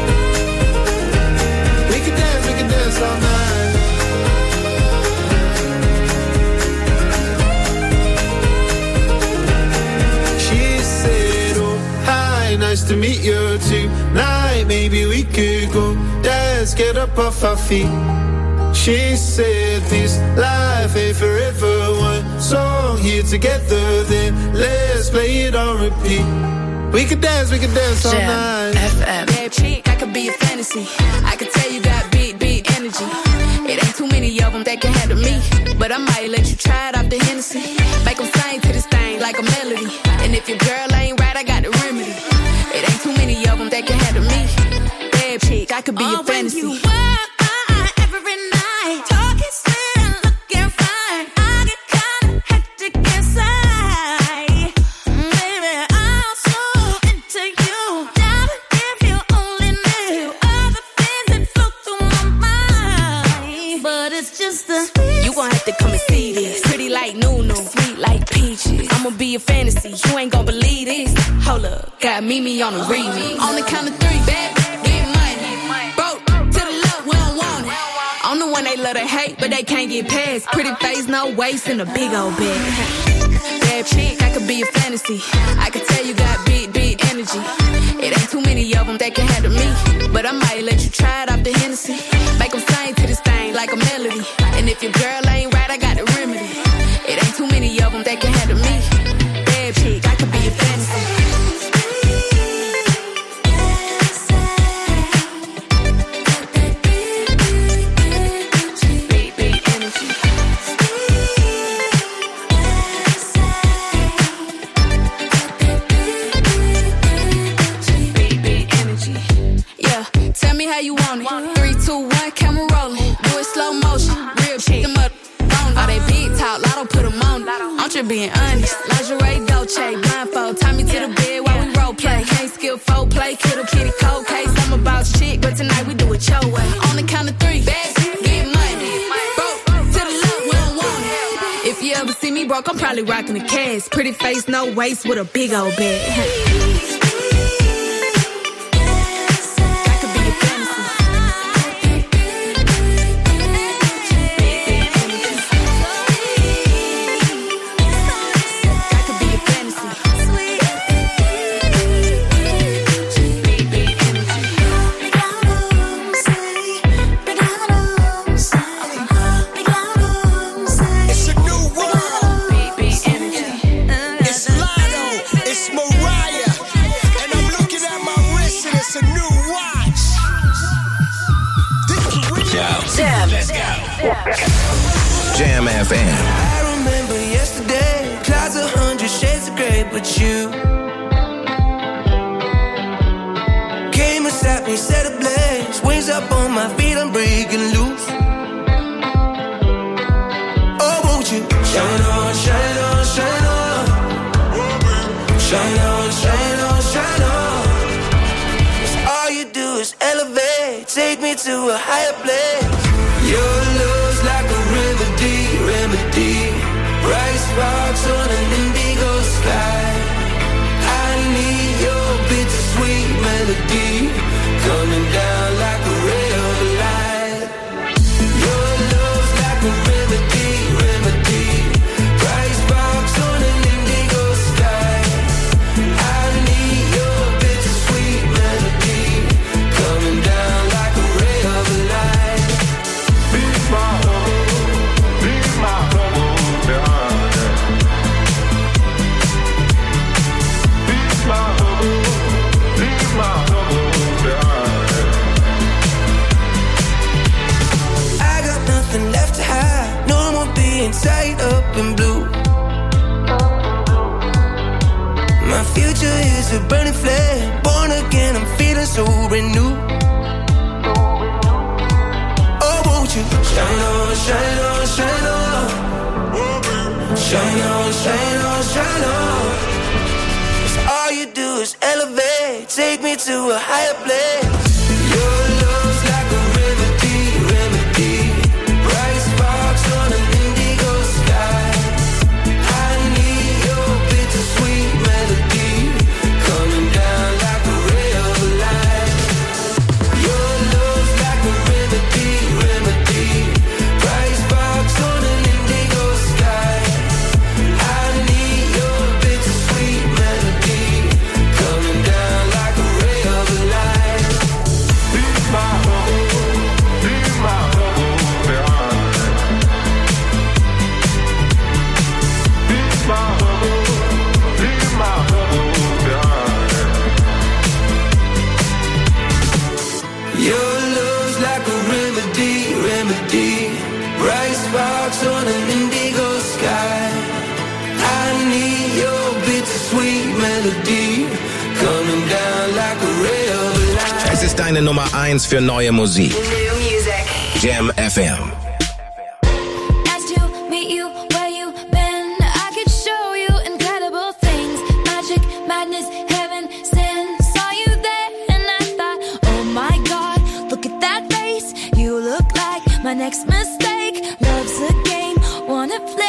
to meet you tonight. Maybe we could go dance, get up off our feet. She said this life ain't forever. One song here together, then let's play it on repeat. We could dance, we could dance all night. F M. Bad chick, I could be a fantasy. I could tell you got big, big energy. It ain't too many of them that can handle me, but I might let you try it off the Hennessy. Make them sing to this thing like a melody. And if your girl ain't right, I got the remedy. It ain't too many of them that can handle me. Bad chick, I could be Oh, a fantasy. when you walk by every night, talking sweet and looking fine, I get kinda hectic inside. Baby, I'm so into you. Never if you only knew all the things that flow through my mind. But it's just the You gon' have to come and see this. Pretty like Nunu, sweet like peaches. I'ma be a fantasy, you ain't gon' believe this. Hold up, got Mimi on the remix. On the count of three, back, get money. Broke to the left, we don't want it. I'm the one they love to hate, but they can't get past. Pretty face, no waist, and a big old bag. Bad chick, I could be a fantasy. I could tell you got big, big energy. It ain't too many of them that can handle me, but I might let you try it off the Hennessy. Make them sing to this thing like a melody. And if your girl ain't right, I got the remedy. It ain't too many of them that can handle me. Bad chick, I could be a fantasy. Big, big energy. Big, big energy. Yeah, tell me how you want it. Three, two, one, camera rolling. Do it slow motion. Real chick. Them up on all they big talk, lotto put them on. I'm just being honest. Lingerie, Dolce, blindfold. Tie me to the bed while we role play. Can't skill folk play, kittle kitty cold case. I'm about chick, but tonight we do it your way. On the count of three, back, get money. Broke to the left, we don't want it. If you ever see me broke, I'm probably rocking the cash. Pretty face, no waist, with a big old bag. It's a new world. It's Lotto. It's Mariah. And I'm looking at my wrist and it's a new watch. This is real. Jam. Let's go. Jam F M. I remember yesterday, clouds a hundred shades of gray, but you came and sat me, set ablaze, wings up on my feet, I'm breaking loose. Oh, won't you shine on, shine on, shine on, shine on, shine on, shine on. 'Cause all you do is elevate, take me to a higher place. Your love's like a remedy, remedy. Bright sparks on an indigo sky. I need your bittersweet melody coming down like a ray of light. Your love's like a remedy, remedy. Bright sparks on an indigo sky. I need your bittersweet melody coming down like a ray of light. Leave my trouble, leave my trouble behind. Leave my trouble, leave my trouble behind. I got nothing left to hide. No more being tied up in blue. My future is a burning flame. Born again, I'm feeling so renewed. Oh, won't you shine on, shine on, shine on, shine on, shine on, shine on. 'Cause all you do is elevate, take me to a higher place. Your love's like a remedy, remedy. Bright sparks on an indigo sky. I need your bittersweet melody coming down like a ray of light. Your love's like a remedy, remedy. Bright sparks on an indigo sky. I need your bittersweet melody coming down like a sparks on an indigo sky. I need your bittersweet melody coming down like a ray of light. Es ist deine Nummer eins für neue Musik. New music. Jam F M. Nice to meet you where you been. I could show you incredible things. Magic, madness, heaven, sin. Saw you there and I thought, oh my God, look at that face. You look like my next mistake. Love's a game, wanna play.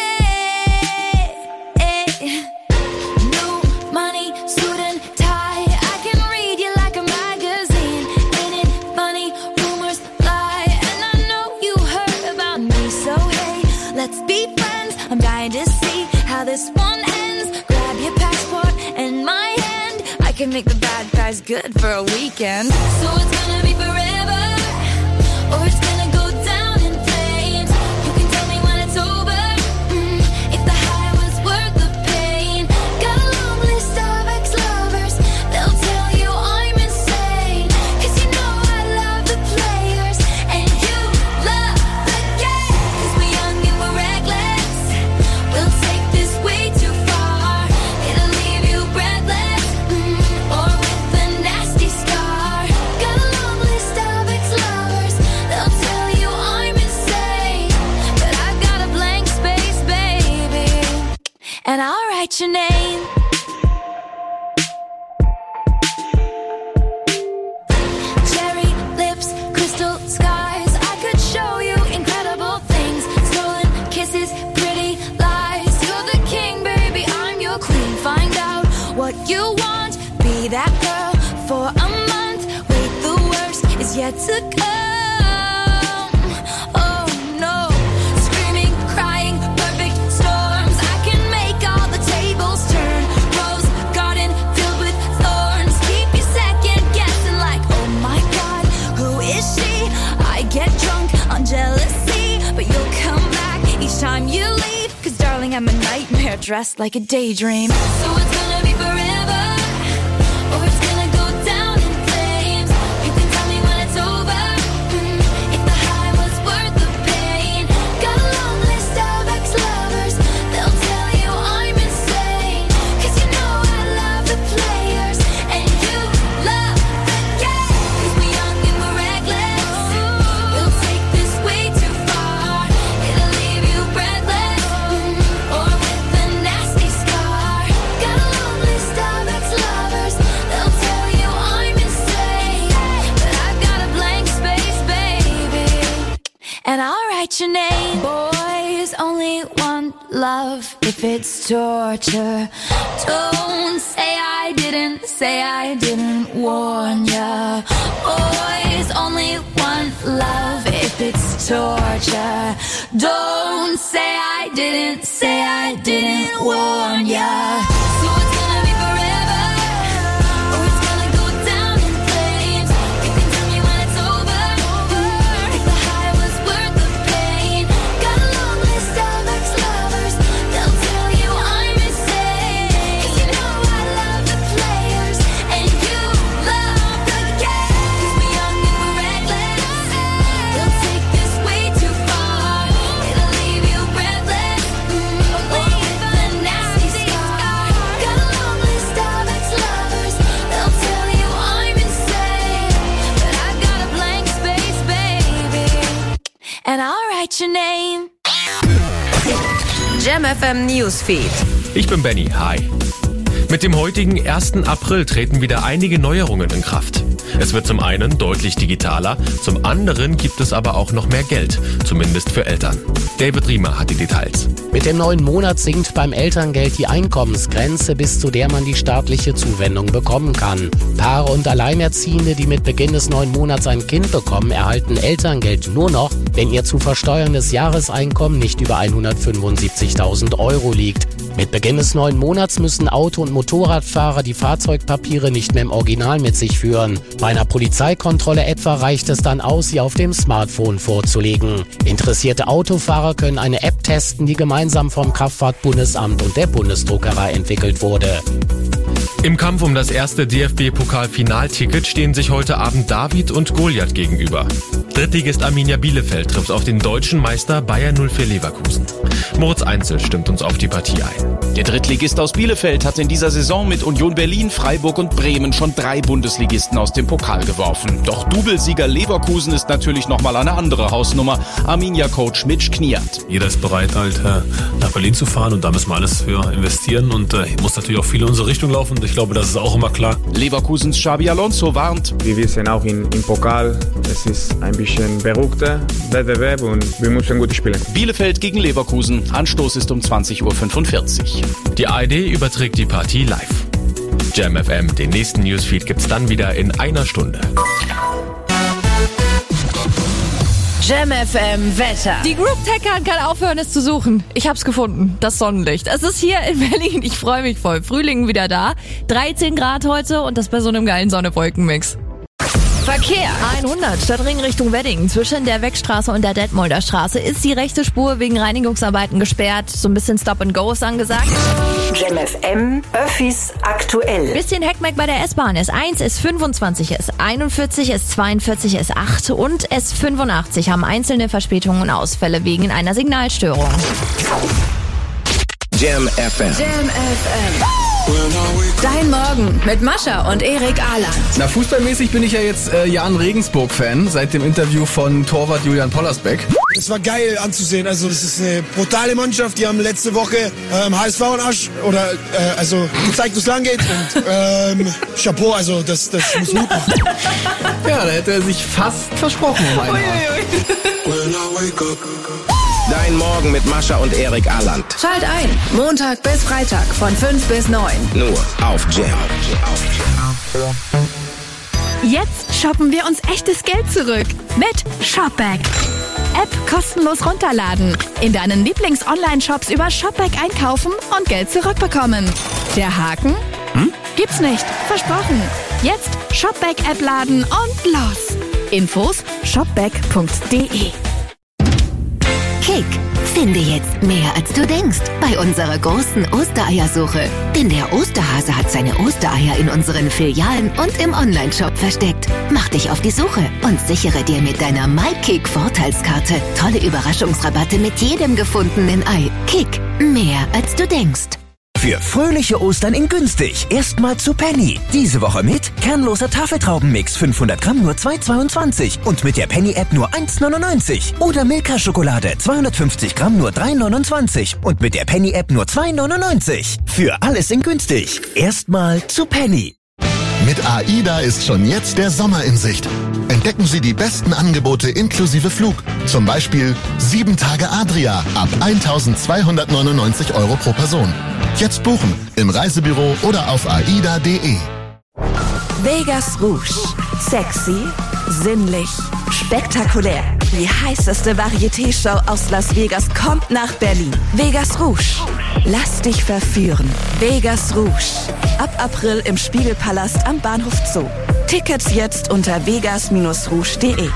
New money, suit and tie. I can read you like a magazine. Ain't it funny? Rumors fly. And I know you heard about me. So hey, let's be friends. I'm dying to see how this one ends. Grab your passport and my hand. I can make the bad guys good for a weekend. So it's gonna be forever, or it's gonna go down in flames. You can tell me when it's over, mm, if the high was worth the pain. Got a long list of ex-lovers, they'll tell you I'm insane. Cause you know I love the players, and you love the game. Cause we're young and we're reckless, we'll take this way too far. It'll leave you breathless, mm, or with a nasty scar. Got a long list of ex-lovers, they'll tell you I'm insane. But I've got a blank space, baby, and I'll write your name. Cherry lips, crystal skies. I could show you incredible things. Stolen kisses, pretty lies. You're the king, baby, I'm your queen. Find out what you want. Be that girl for a month. Wait, the worst is yet to come. Oh no, screaming, crying, perfect storms. I can make all the tables turn. Rose garden filled with thorns. Keep you second guessing like, oh my God, who is she? I get drunk on jealousy, but you'll come back each time you leave. Cause darling, I'm a nightmare dressed like a daydream. So it's gonna be forever, or it's gonna go down in flames. You can tell me when it's over, mm, if the high was worth the pain. Got a long list of ex-lovers, they'll tell you I'm insane. Cause you know I love the players, and you love the game. Cause we're young and we're reckless, we'll take this way too far. It'll leave you breathless, mm, or with a nasty scar. Got a long list of ex-lovers, they'll tell you I'm insane. But I've got a blank space, baby, and I'll write your name. Boys only want love if it's torture. Don't say I didn't, say I didn't warn ya. Boys only want love if it's torture. Don't say I didn't, say I didn't warn ya. So it's gonna be forever, or it's gonna go down in flames. You can tell me when it's over, mm, if the high was worth the pain. Got a long list of ex-lovers, they'll tell you I'm insane. Cause you know I love the players, and you love the game. Cause we're young and we're reckless, we'll take this way too far. It'll leave you breathless, mm, or with a nasty scar. Got a long list of ex-lovers, they'll tell you I'm insane. But I've got a blank space, baby, and I'll write your name. Jam F M Newsfeed. Ich bin Benny, hi. Mit dem heutigen ersten April treten wieder einige Neuerungen in Kraft. Es wird zum einen deutlich digitaler, zum anderen gibt es aber auch noch mehr Geld, zumindest für Eltern. David Riemer hat die Details. Mit dem neuen Monat sinkt beim Elterngeld die Einkommensgrenze, bis zu der man die staatliche Zuwendung bekommen kann. Paare und Alleinerziehende, die mit Beginn des neuen Monats ein Kind bekommen, erhalten Elterngeld nur noch, wenn ihr zu versteuerndes Jahreseinkommen nicht über hundertfünfundsiebzigtausend Euro liegt. Mit Beginn des neuen Monats müssen Auto- und Motorradfahrer die Fahrzeugpapiere nicht mehr im Original mit sich führen. Bei einer Polizeikontrolle etwa reicht es dann aus, sie auf dem Smartphone vorzulegen. Interessierte Autofahrer können eine App testen, die gemeinsam vom Kraftfahrtbundesamt und der Bundesdruckerei entwickelt wurde. Im Kampf um das erste D F B-Pokal-Finalticket stehen sich heute Abend David und Goliath gegenüber. Drittligist Arminia Bielefeld trifft auf den deutschen Meister Bayer null vier Leverkusen. Moritz Einzel stimmt uns auf die Partie ein. Der Drittligist aus Bielefeld hat in dieser Saison mit Union Berlin, Freiburg und Bremen schon drei Bundesligisten aus dem Pokal geworfen. Doch Doublesieger Leverkusen ist natürlich nochmal eine andere Hausnummer. Arminia-Coach Mitch Kniat. Jeder ist bereit, halt äh, nach Berlin zu fahren und da müssen wir alles für investieren und äh, muss natürlich auch viel in unsere Richtung laufen und ich glaube, das ist auch immer klar. Leverkusens Xabi Alonso warnt. Wir wissen auch im, im Pokal, es ist ein bisschen verrückter Wettbewerb und wir müssen gut spielen. Bielefeld gegen Leverkusen. Anstoß ist um zwanzig Uhr fünfundvierzig. Die A R D überträgt die Partie live. Jam F M, den nächsten Newsfeed gibt's dann wieder in einer Stunde. Jam F M Wetter. Die Group Tech kann aufhören, es zu suchen. Ich hab's gefunden, das Sonnenlicht. Es ist hier in Berlin, ich freue mich voll. Frühling wieder da. dreizehn Grad heute und das bei so einem geilen Sonne-Wolken-Mix. Verkehr. hundert Stadtring Richtung Wedding. Zwischen der Weckstraße und der Detmolder Straße ist die rechte Spur wegen Reinigungsarbeiten gesperrt. So ein bisschen Stop and Go ist angesagt. Jam F M, Öffis aktuell. Bisschen Heckmeck bei der S-Bahn. S eins, S fünfundzwanzig, S einundvierzig, S zweiundvierzig, S acht und S fünfundachtzig haben einzelne Verspätungen und Ausfälle wegen einer Signalstörung. Jam F M. Jam F M. Dein Morgen mit Mascha und Erik Ahland. Na, fußballmäßig bin ich ja jetzt äh, Jan Regensburg-Fan seit dem Interview von Torwart Julian Pollersbeck. Es war geil anzusehen. Also das ist eine brutale Mannschaft. Die haben letzte Woche ähm, H S V und Asch oder äh, also gezeigt, wo es lang geht. Und ähm, Chapeau, also das, das muss Mut machen. Ja, da hätte er sich fast versprochen um einmal. Dein Morgen mit Mascha und Erik Ahland. Schalt ein. Montag bis Freitag von fünf bis neun. Nur auf Jam. Jetzt shoppen wir uns echtes Geld zurück mit Shopback. App kostenlos runterladen, in deinen Lieblings-Online-Shops über Shopback einkaufen und Geld zurückbekommen. Der Haken? Hm? Gibt's nicht. Versprochen. Jetzt Shopback-App laden und los. Infos shopback punkt de. Kick, finde jetzt mehr als du denkst bei unserer großen Ostereiersuche. Denn der Osterhase hat seine Ostereier in unseren Filialen und im Onlineshop versteckt. Mach dich auf die Suche und sichere dir mit deiner MyKick-Vorteilskarte tolle Überraschungsrabatte mit jedem gefundenen Ei. Kick, mehr als du denkst. Für fröhliche Ostern in günstig. Erstmal zu Penny. Diese Woche mit kernloser Tafeltraubenmix fünfhundert Gramm nur zwei Euro zweiundzwanzig und mit der Penny-App nur eins Euro neunundneunzig. Oder Milka-Schokolade zweihundertfünfzig Gramm nur drei Euro neunundzwanzig und mit der Penny-App nur zwei Euro neunundneunzig. Für alles in günstig. Erstmal zu Penny. Mit AIDA ist schon jetzt der Sommer in Sicht. Entdecken Sie die besten Angebote inklusive Flug. Zum Beispiel sieben Tage Adria ab eintausendzweihundertneunundneunzig Euro pro Person. Jetzt buchen im Reisebüro oder auf aida punkt de. Vegas Rouge. Sexy, sinnlich, spektakulär. Die heißeste Varieté-Show aus Las Vegas kommt nach Berlin. Vegas Rouge. Lass dich verführen. Vegas Rouge. Ab April im Spiegelpalast am Bahnhof Zoo. Tickets jetzt unter vegas Bindestrich rouge punkt de.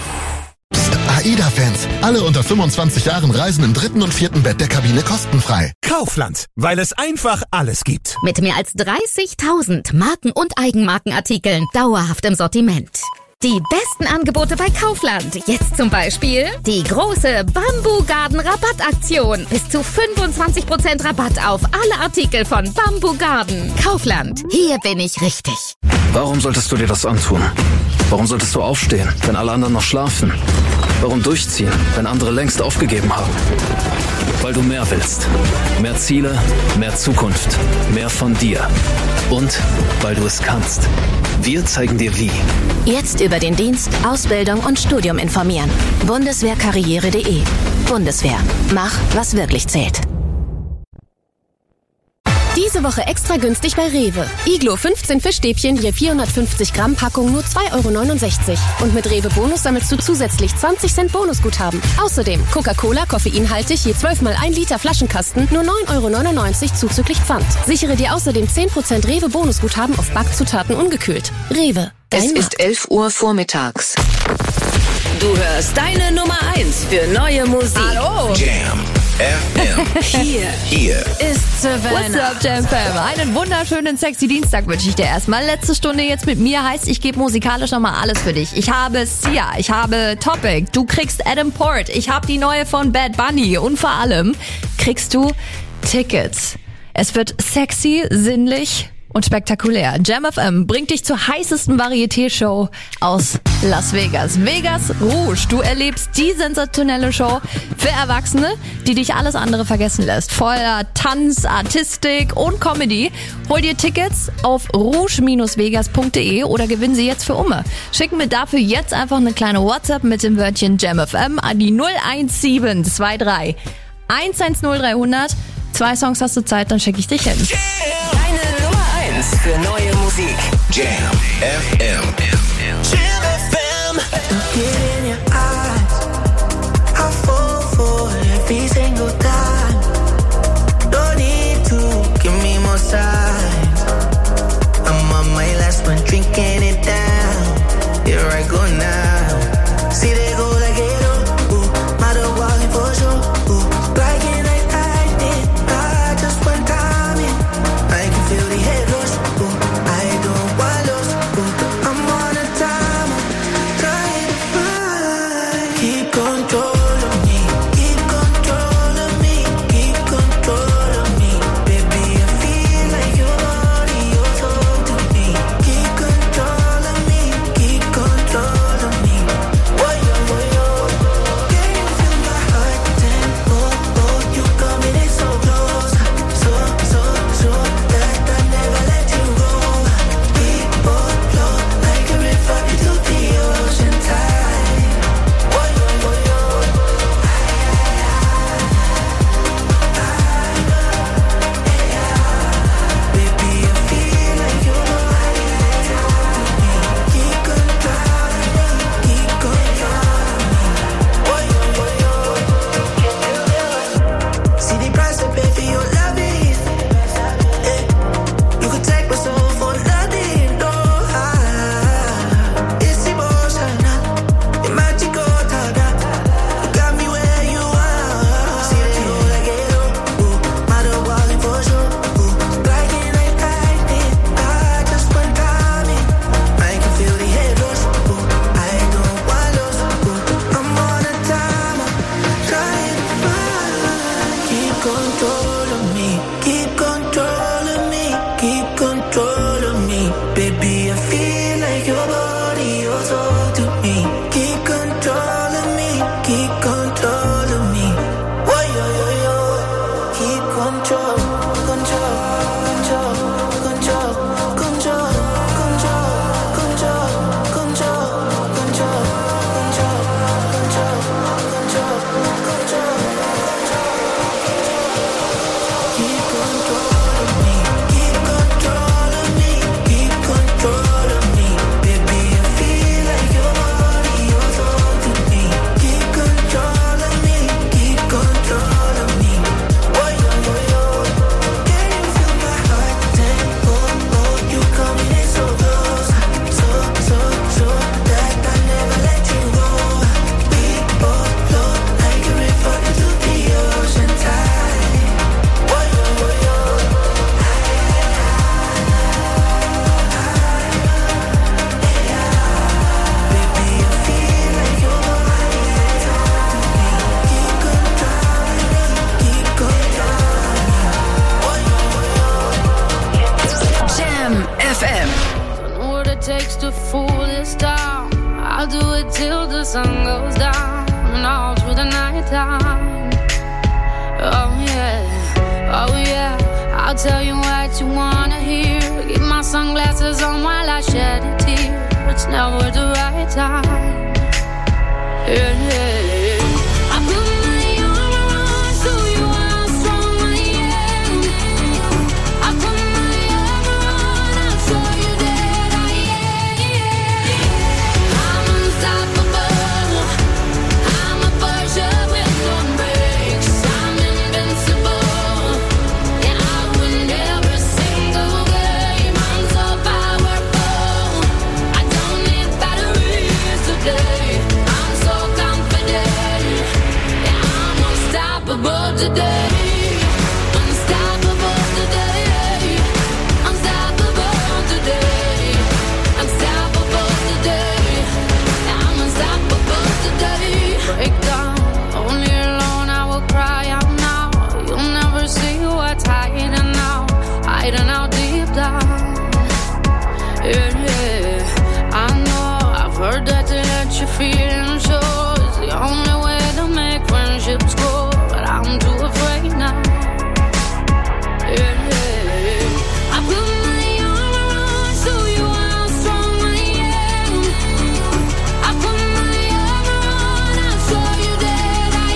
AIDA-Fans, alle unter fünfundzwanzig Jahren reisen im dritten und vierten Bett der Kabine kostenfrei. Kaufland, weil es einfach alles gibt. Mit mehr als dreißigtausend Marken- und Eigenmarkenartikeln dauerhaft im Sortiment. Die besten Angebote bei Kaufland. Jetzt zum Beispiel die große Bamboo Garden Rabattaktion. Bis zu fünfundzwanzig Prozent Rabatt auf alle Artikel von Bamboo Garden. Kaufland. Hier bin ich richtig. Warum solltest du dir das antun? Warum solltest du aufstehen, wenn alle anderen noch schlafen? Warum durchziehen, wenn andere längst aufgegeben haben? Weil du mehr willst. Mehr Ziele, mehr Zukunft, mehr von dir. Und weil du es kannst. Wir zeigen dir wie. Jetzt über den Dienst, Ausbildung und Studium informieren. Bundeswehrkarriere punkt de. Bundeswehr. Mach, was wirklich zählt. Diese Woche extra günstig bei Rewe. Iglo fünfzehn Fischstäbchen je vierhundertfünfzig Gramm Packung nur zwei Euro neunundsechzig. Und mit Rewe Bonus sammelst du zusätzlich zwanzig Cent Bonusguthaben. Außerdem Coca-Cola koffeinhaltig je zwölf mal ein Liter Flaschenkasten nur neun Euro neunundneunzig zuzüglich Pfand. Sichere dir außerdem zehn Prozent Rewe Bonusguthaben auf Backzutaten ungekühlt. Rewe. Es ist elf Uhr vormittags. Du hörst deine Nummer eins für neue Musik. Jam F M. Hier. Hier ist Savannah. What's up, Jam Fam? Einen wunderschönen, sexy Dienstag wünsche ich dir erstmal. Letzte Stunde jetzt mit mir heißt, ich gebe musikalisch nochmal alles für dich. Ich habe Sia, ich habe Topic, du kriegst Adam Port, ich habe die neue von Bad Bunny und vor allem kriegst du Tickets. Es wird sexy, sinnlich und spektakulär. Jam F M bringt dich zur heißesten Varieté-Show aus Las Vegas. Vegas Rouge. Du erlebst die sensationelle Show für Erwachsene, die dich alles andere vergessen lässt. Voller Tanz, Artistik und Comedy. Hol dir Tickets auf rouge Bindestrich vegas Punkt de oder gewinn sie jetzt für Umme. Schick mir dafür jetzt einfach eine kleine WhatsApp mit dem Wörtchen Jam F M an die null eins sieben zwei drei eins eins null drei hundert. Zwei Songs hast du Zeit, dann schicke ich dich hin. Deine Nummer eins für neue Musik. Jam F M. Jam F M. Look in your eyes. I fall for every single time. Don't need to give me more signs. I'm on my last one, drinking it down. Here I go now. See they go like it up. Ooh, matter walking for sure. Ooh, like it like I did. I just one time in. I can feel the head rush. Ooh, I don't want lost. Ooh, I'm on a time. Trying to find. Keep control of me. Keep control of me. Keep control of me. Baby, I feel like your body, your soul to me. Keep control of me. Keep control of me. Boy, yo, boy, yo. Can you feel my heart tempo? Oh, you coming in so close. So, so, so that I never let you go. We both flow like a river into the ocean tide. Boy, yo, boy, yo. Baby, I feel like your body is to me. Keep control of me. Keep control of me. Boy, yo, boy, yo. Can you feel it? See the price I pay for your love is. Eh, you could take my soul for nothing, no. Ah, it's emotional, it's magical, tada. You got me where you are. See that you like it up. Ooh, matter walking for sure. Ooh, like it like I did. I just one time in. I can feel the head rush. Ooh, I don't want lost. Ooh, I'm on a timer, trying to find. Keep control of me. Keep control of me. Keep control of me. Baby, I feel like your body, your soul to me. Keep control of me. Keep control of me. Whoa, yo, yo, yo. Keep control, control, control, control, control, control, control, control, control, control, control, control, control. Keep control of me. Keep control of me. Keep control of me. Baby, I feel like your body, your soul to me. Keep control of me. Keep control of me. Boy, yo, yo, yo. Can you feel my heart tempo? Oh, you coming in so close. So, so, so that I never let you go. We both flow like a river into the ocean tide. Boy, yo, yo, yo. Baby, I feel like your body is to me. Keep control of me. Keep control of me. Boy, yo, yo, yo. Jam F M. Know what it takes to fool this town. I'll do it till the sun goes down and all through the night time. Oh yeah, oh yeah. I'll tell you what you wanna hear. Keep my sunglasses on while I shed a tear. It's never the right time. Yeah, yeah. I put my armor on, show you how strong I am. I put my armor on, I'll show you that I am. I'm unstoppable. I'm a Porsche with no brakes. I'm invincible. Yeah, I win every single game. I'm so powerful. I don't need batteries today. I'm so confident. you're feeling sure is the only way to make friendships grow. But I'm too afraid now. Yeah, yeah. I put my arm around, show you how strong I am. I put my arm around, I'll show you that I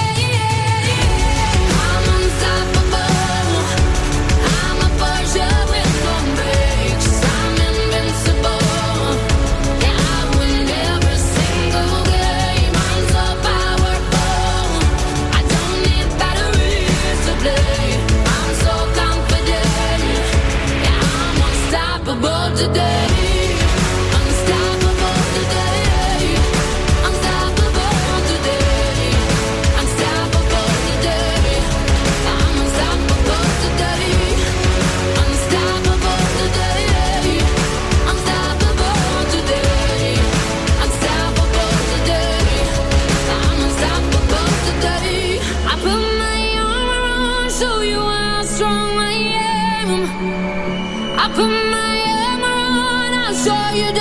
am. I'm unstoppable. I'm a Porsche with no brakes. I'm invincible. Yeah, I win every single game. I'm so powerful. I don't need batteries to play. I'm so confident. Yeah, I'm unstoppable today. Unstoppable today. Unstoppable today. Unstoppable today. I'm unstoppable today. Unstoppable today. Unstoppable today. Unstoppable today. I'm unstoppable today. I put my arm around, show you how strong I am. I put my arm around, I'll show you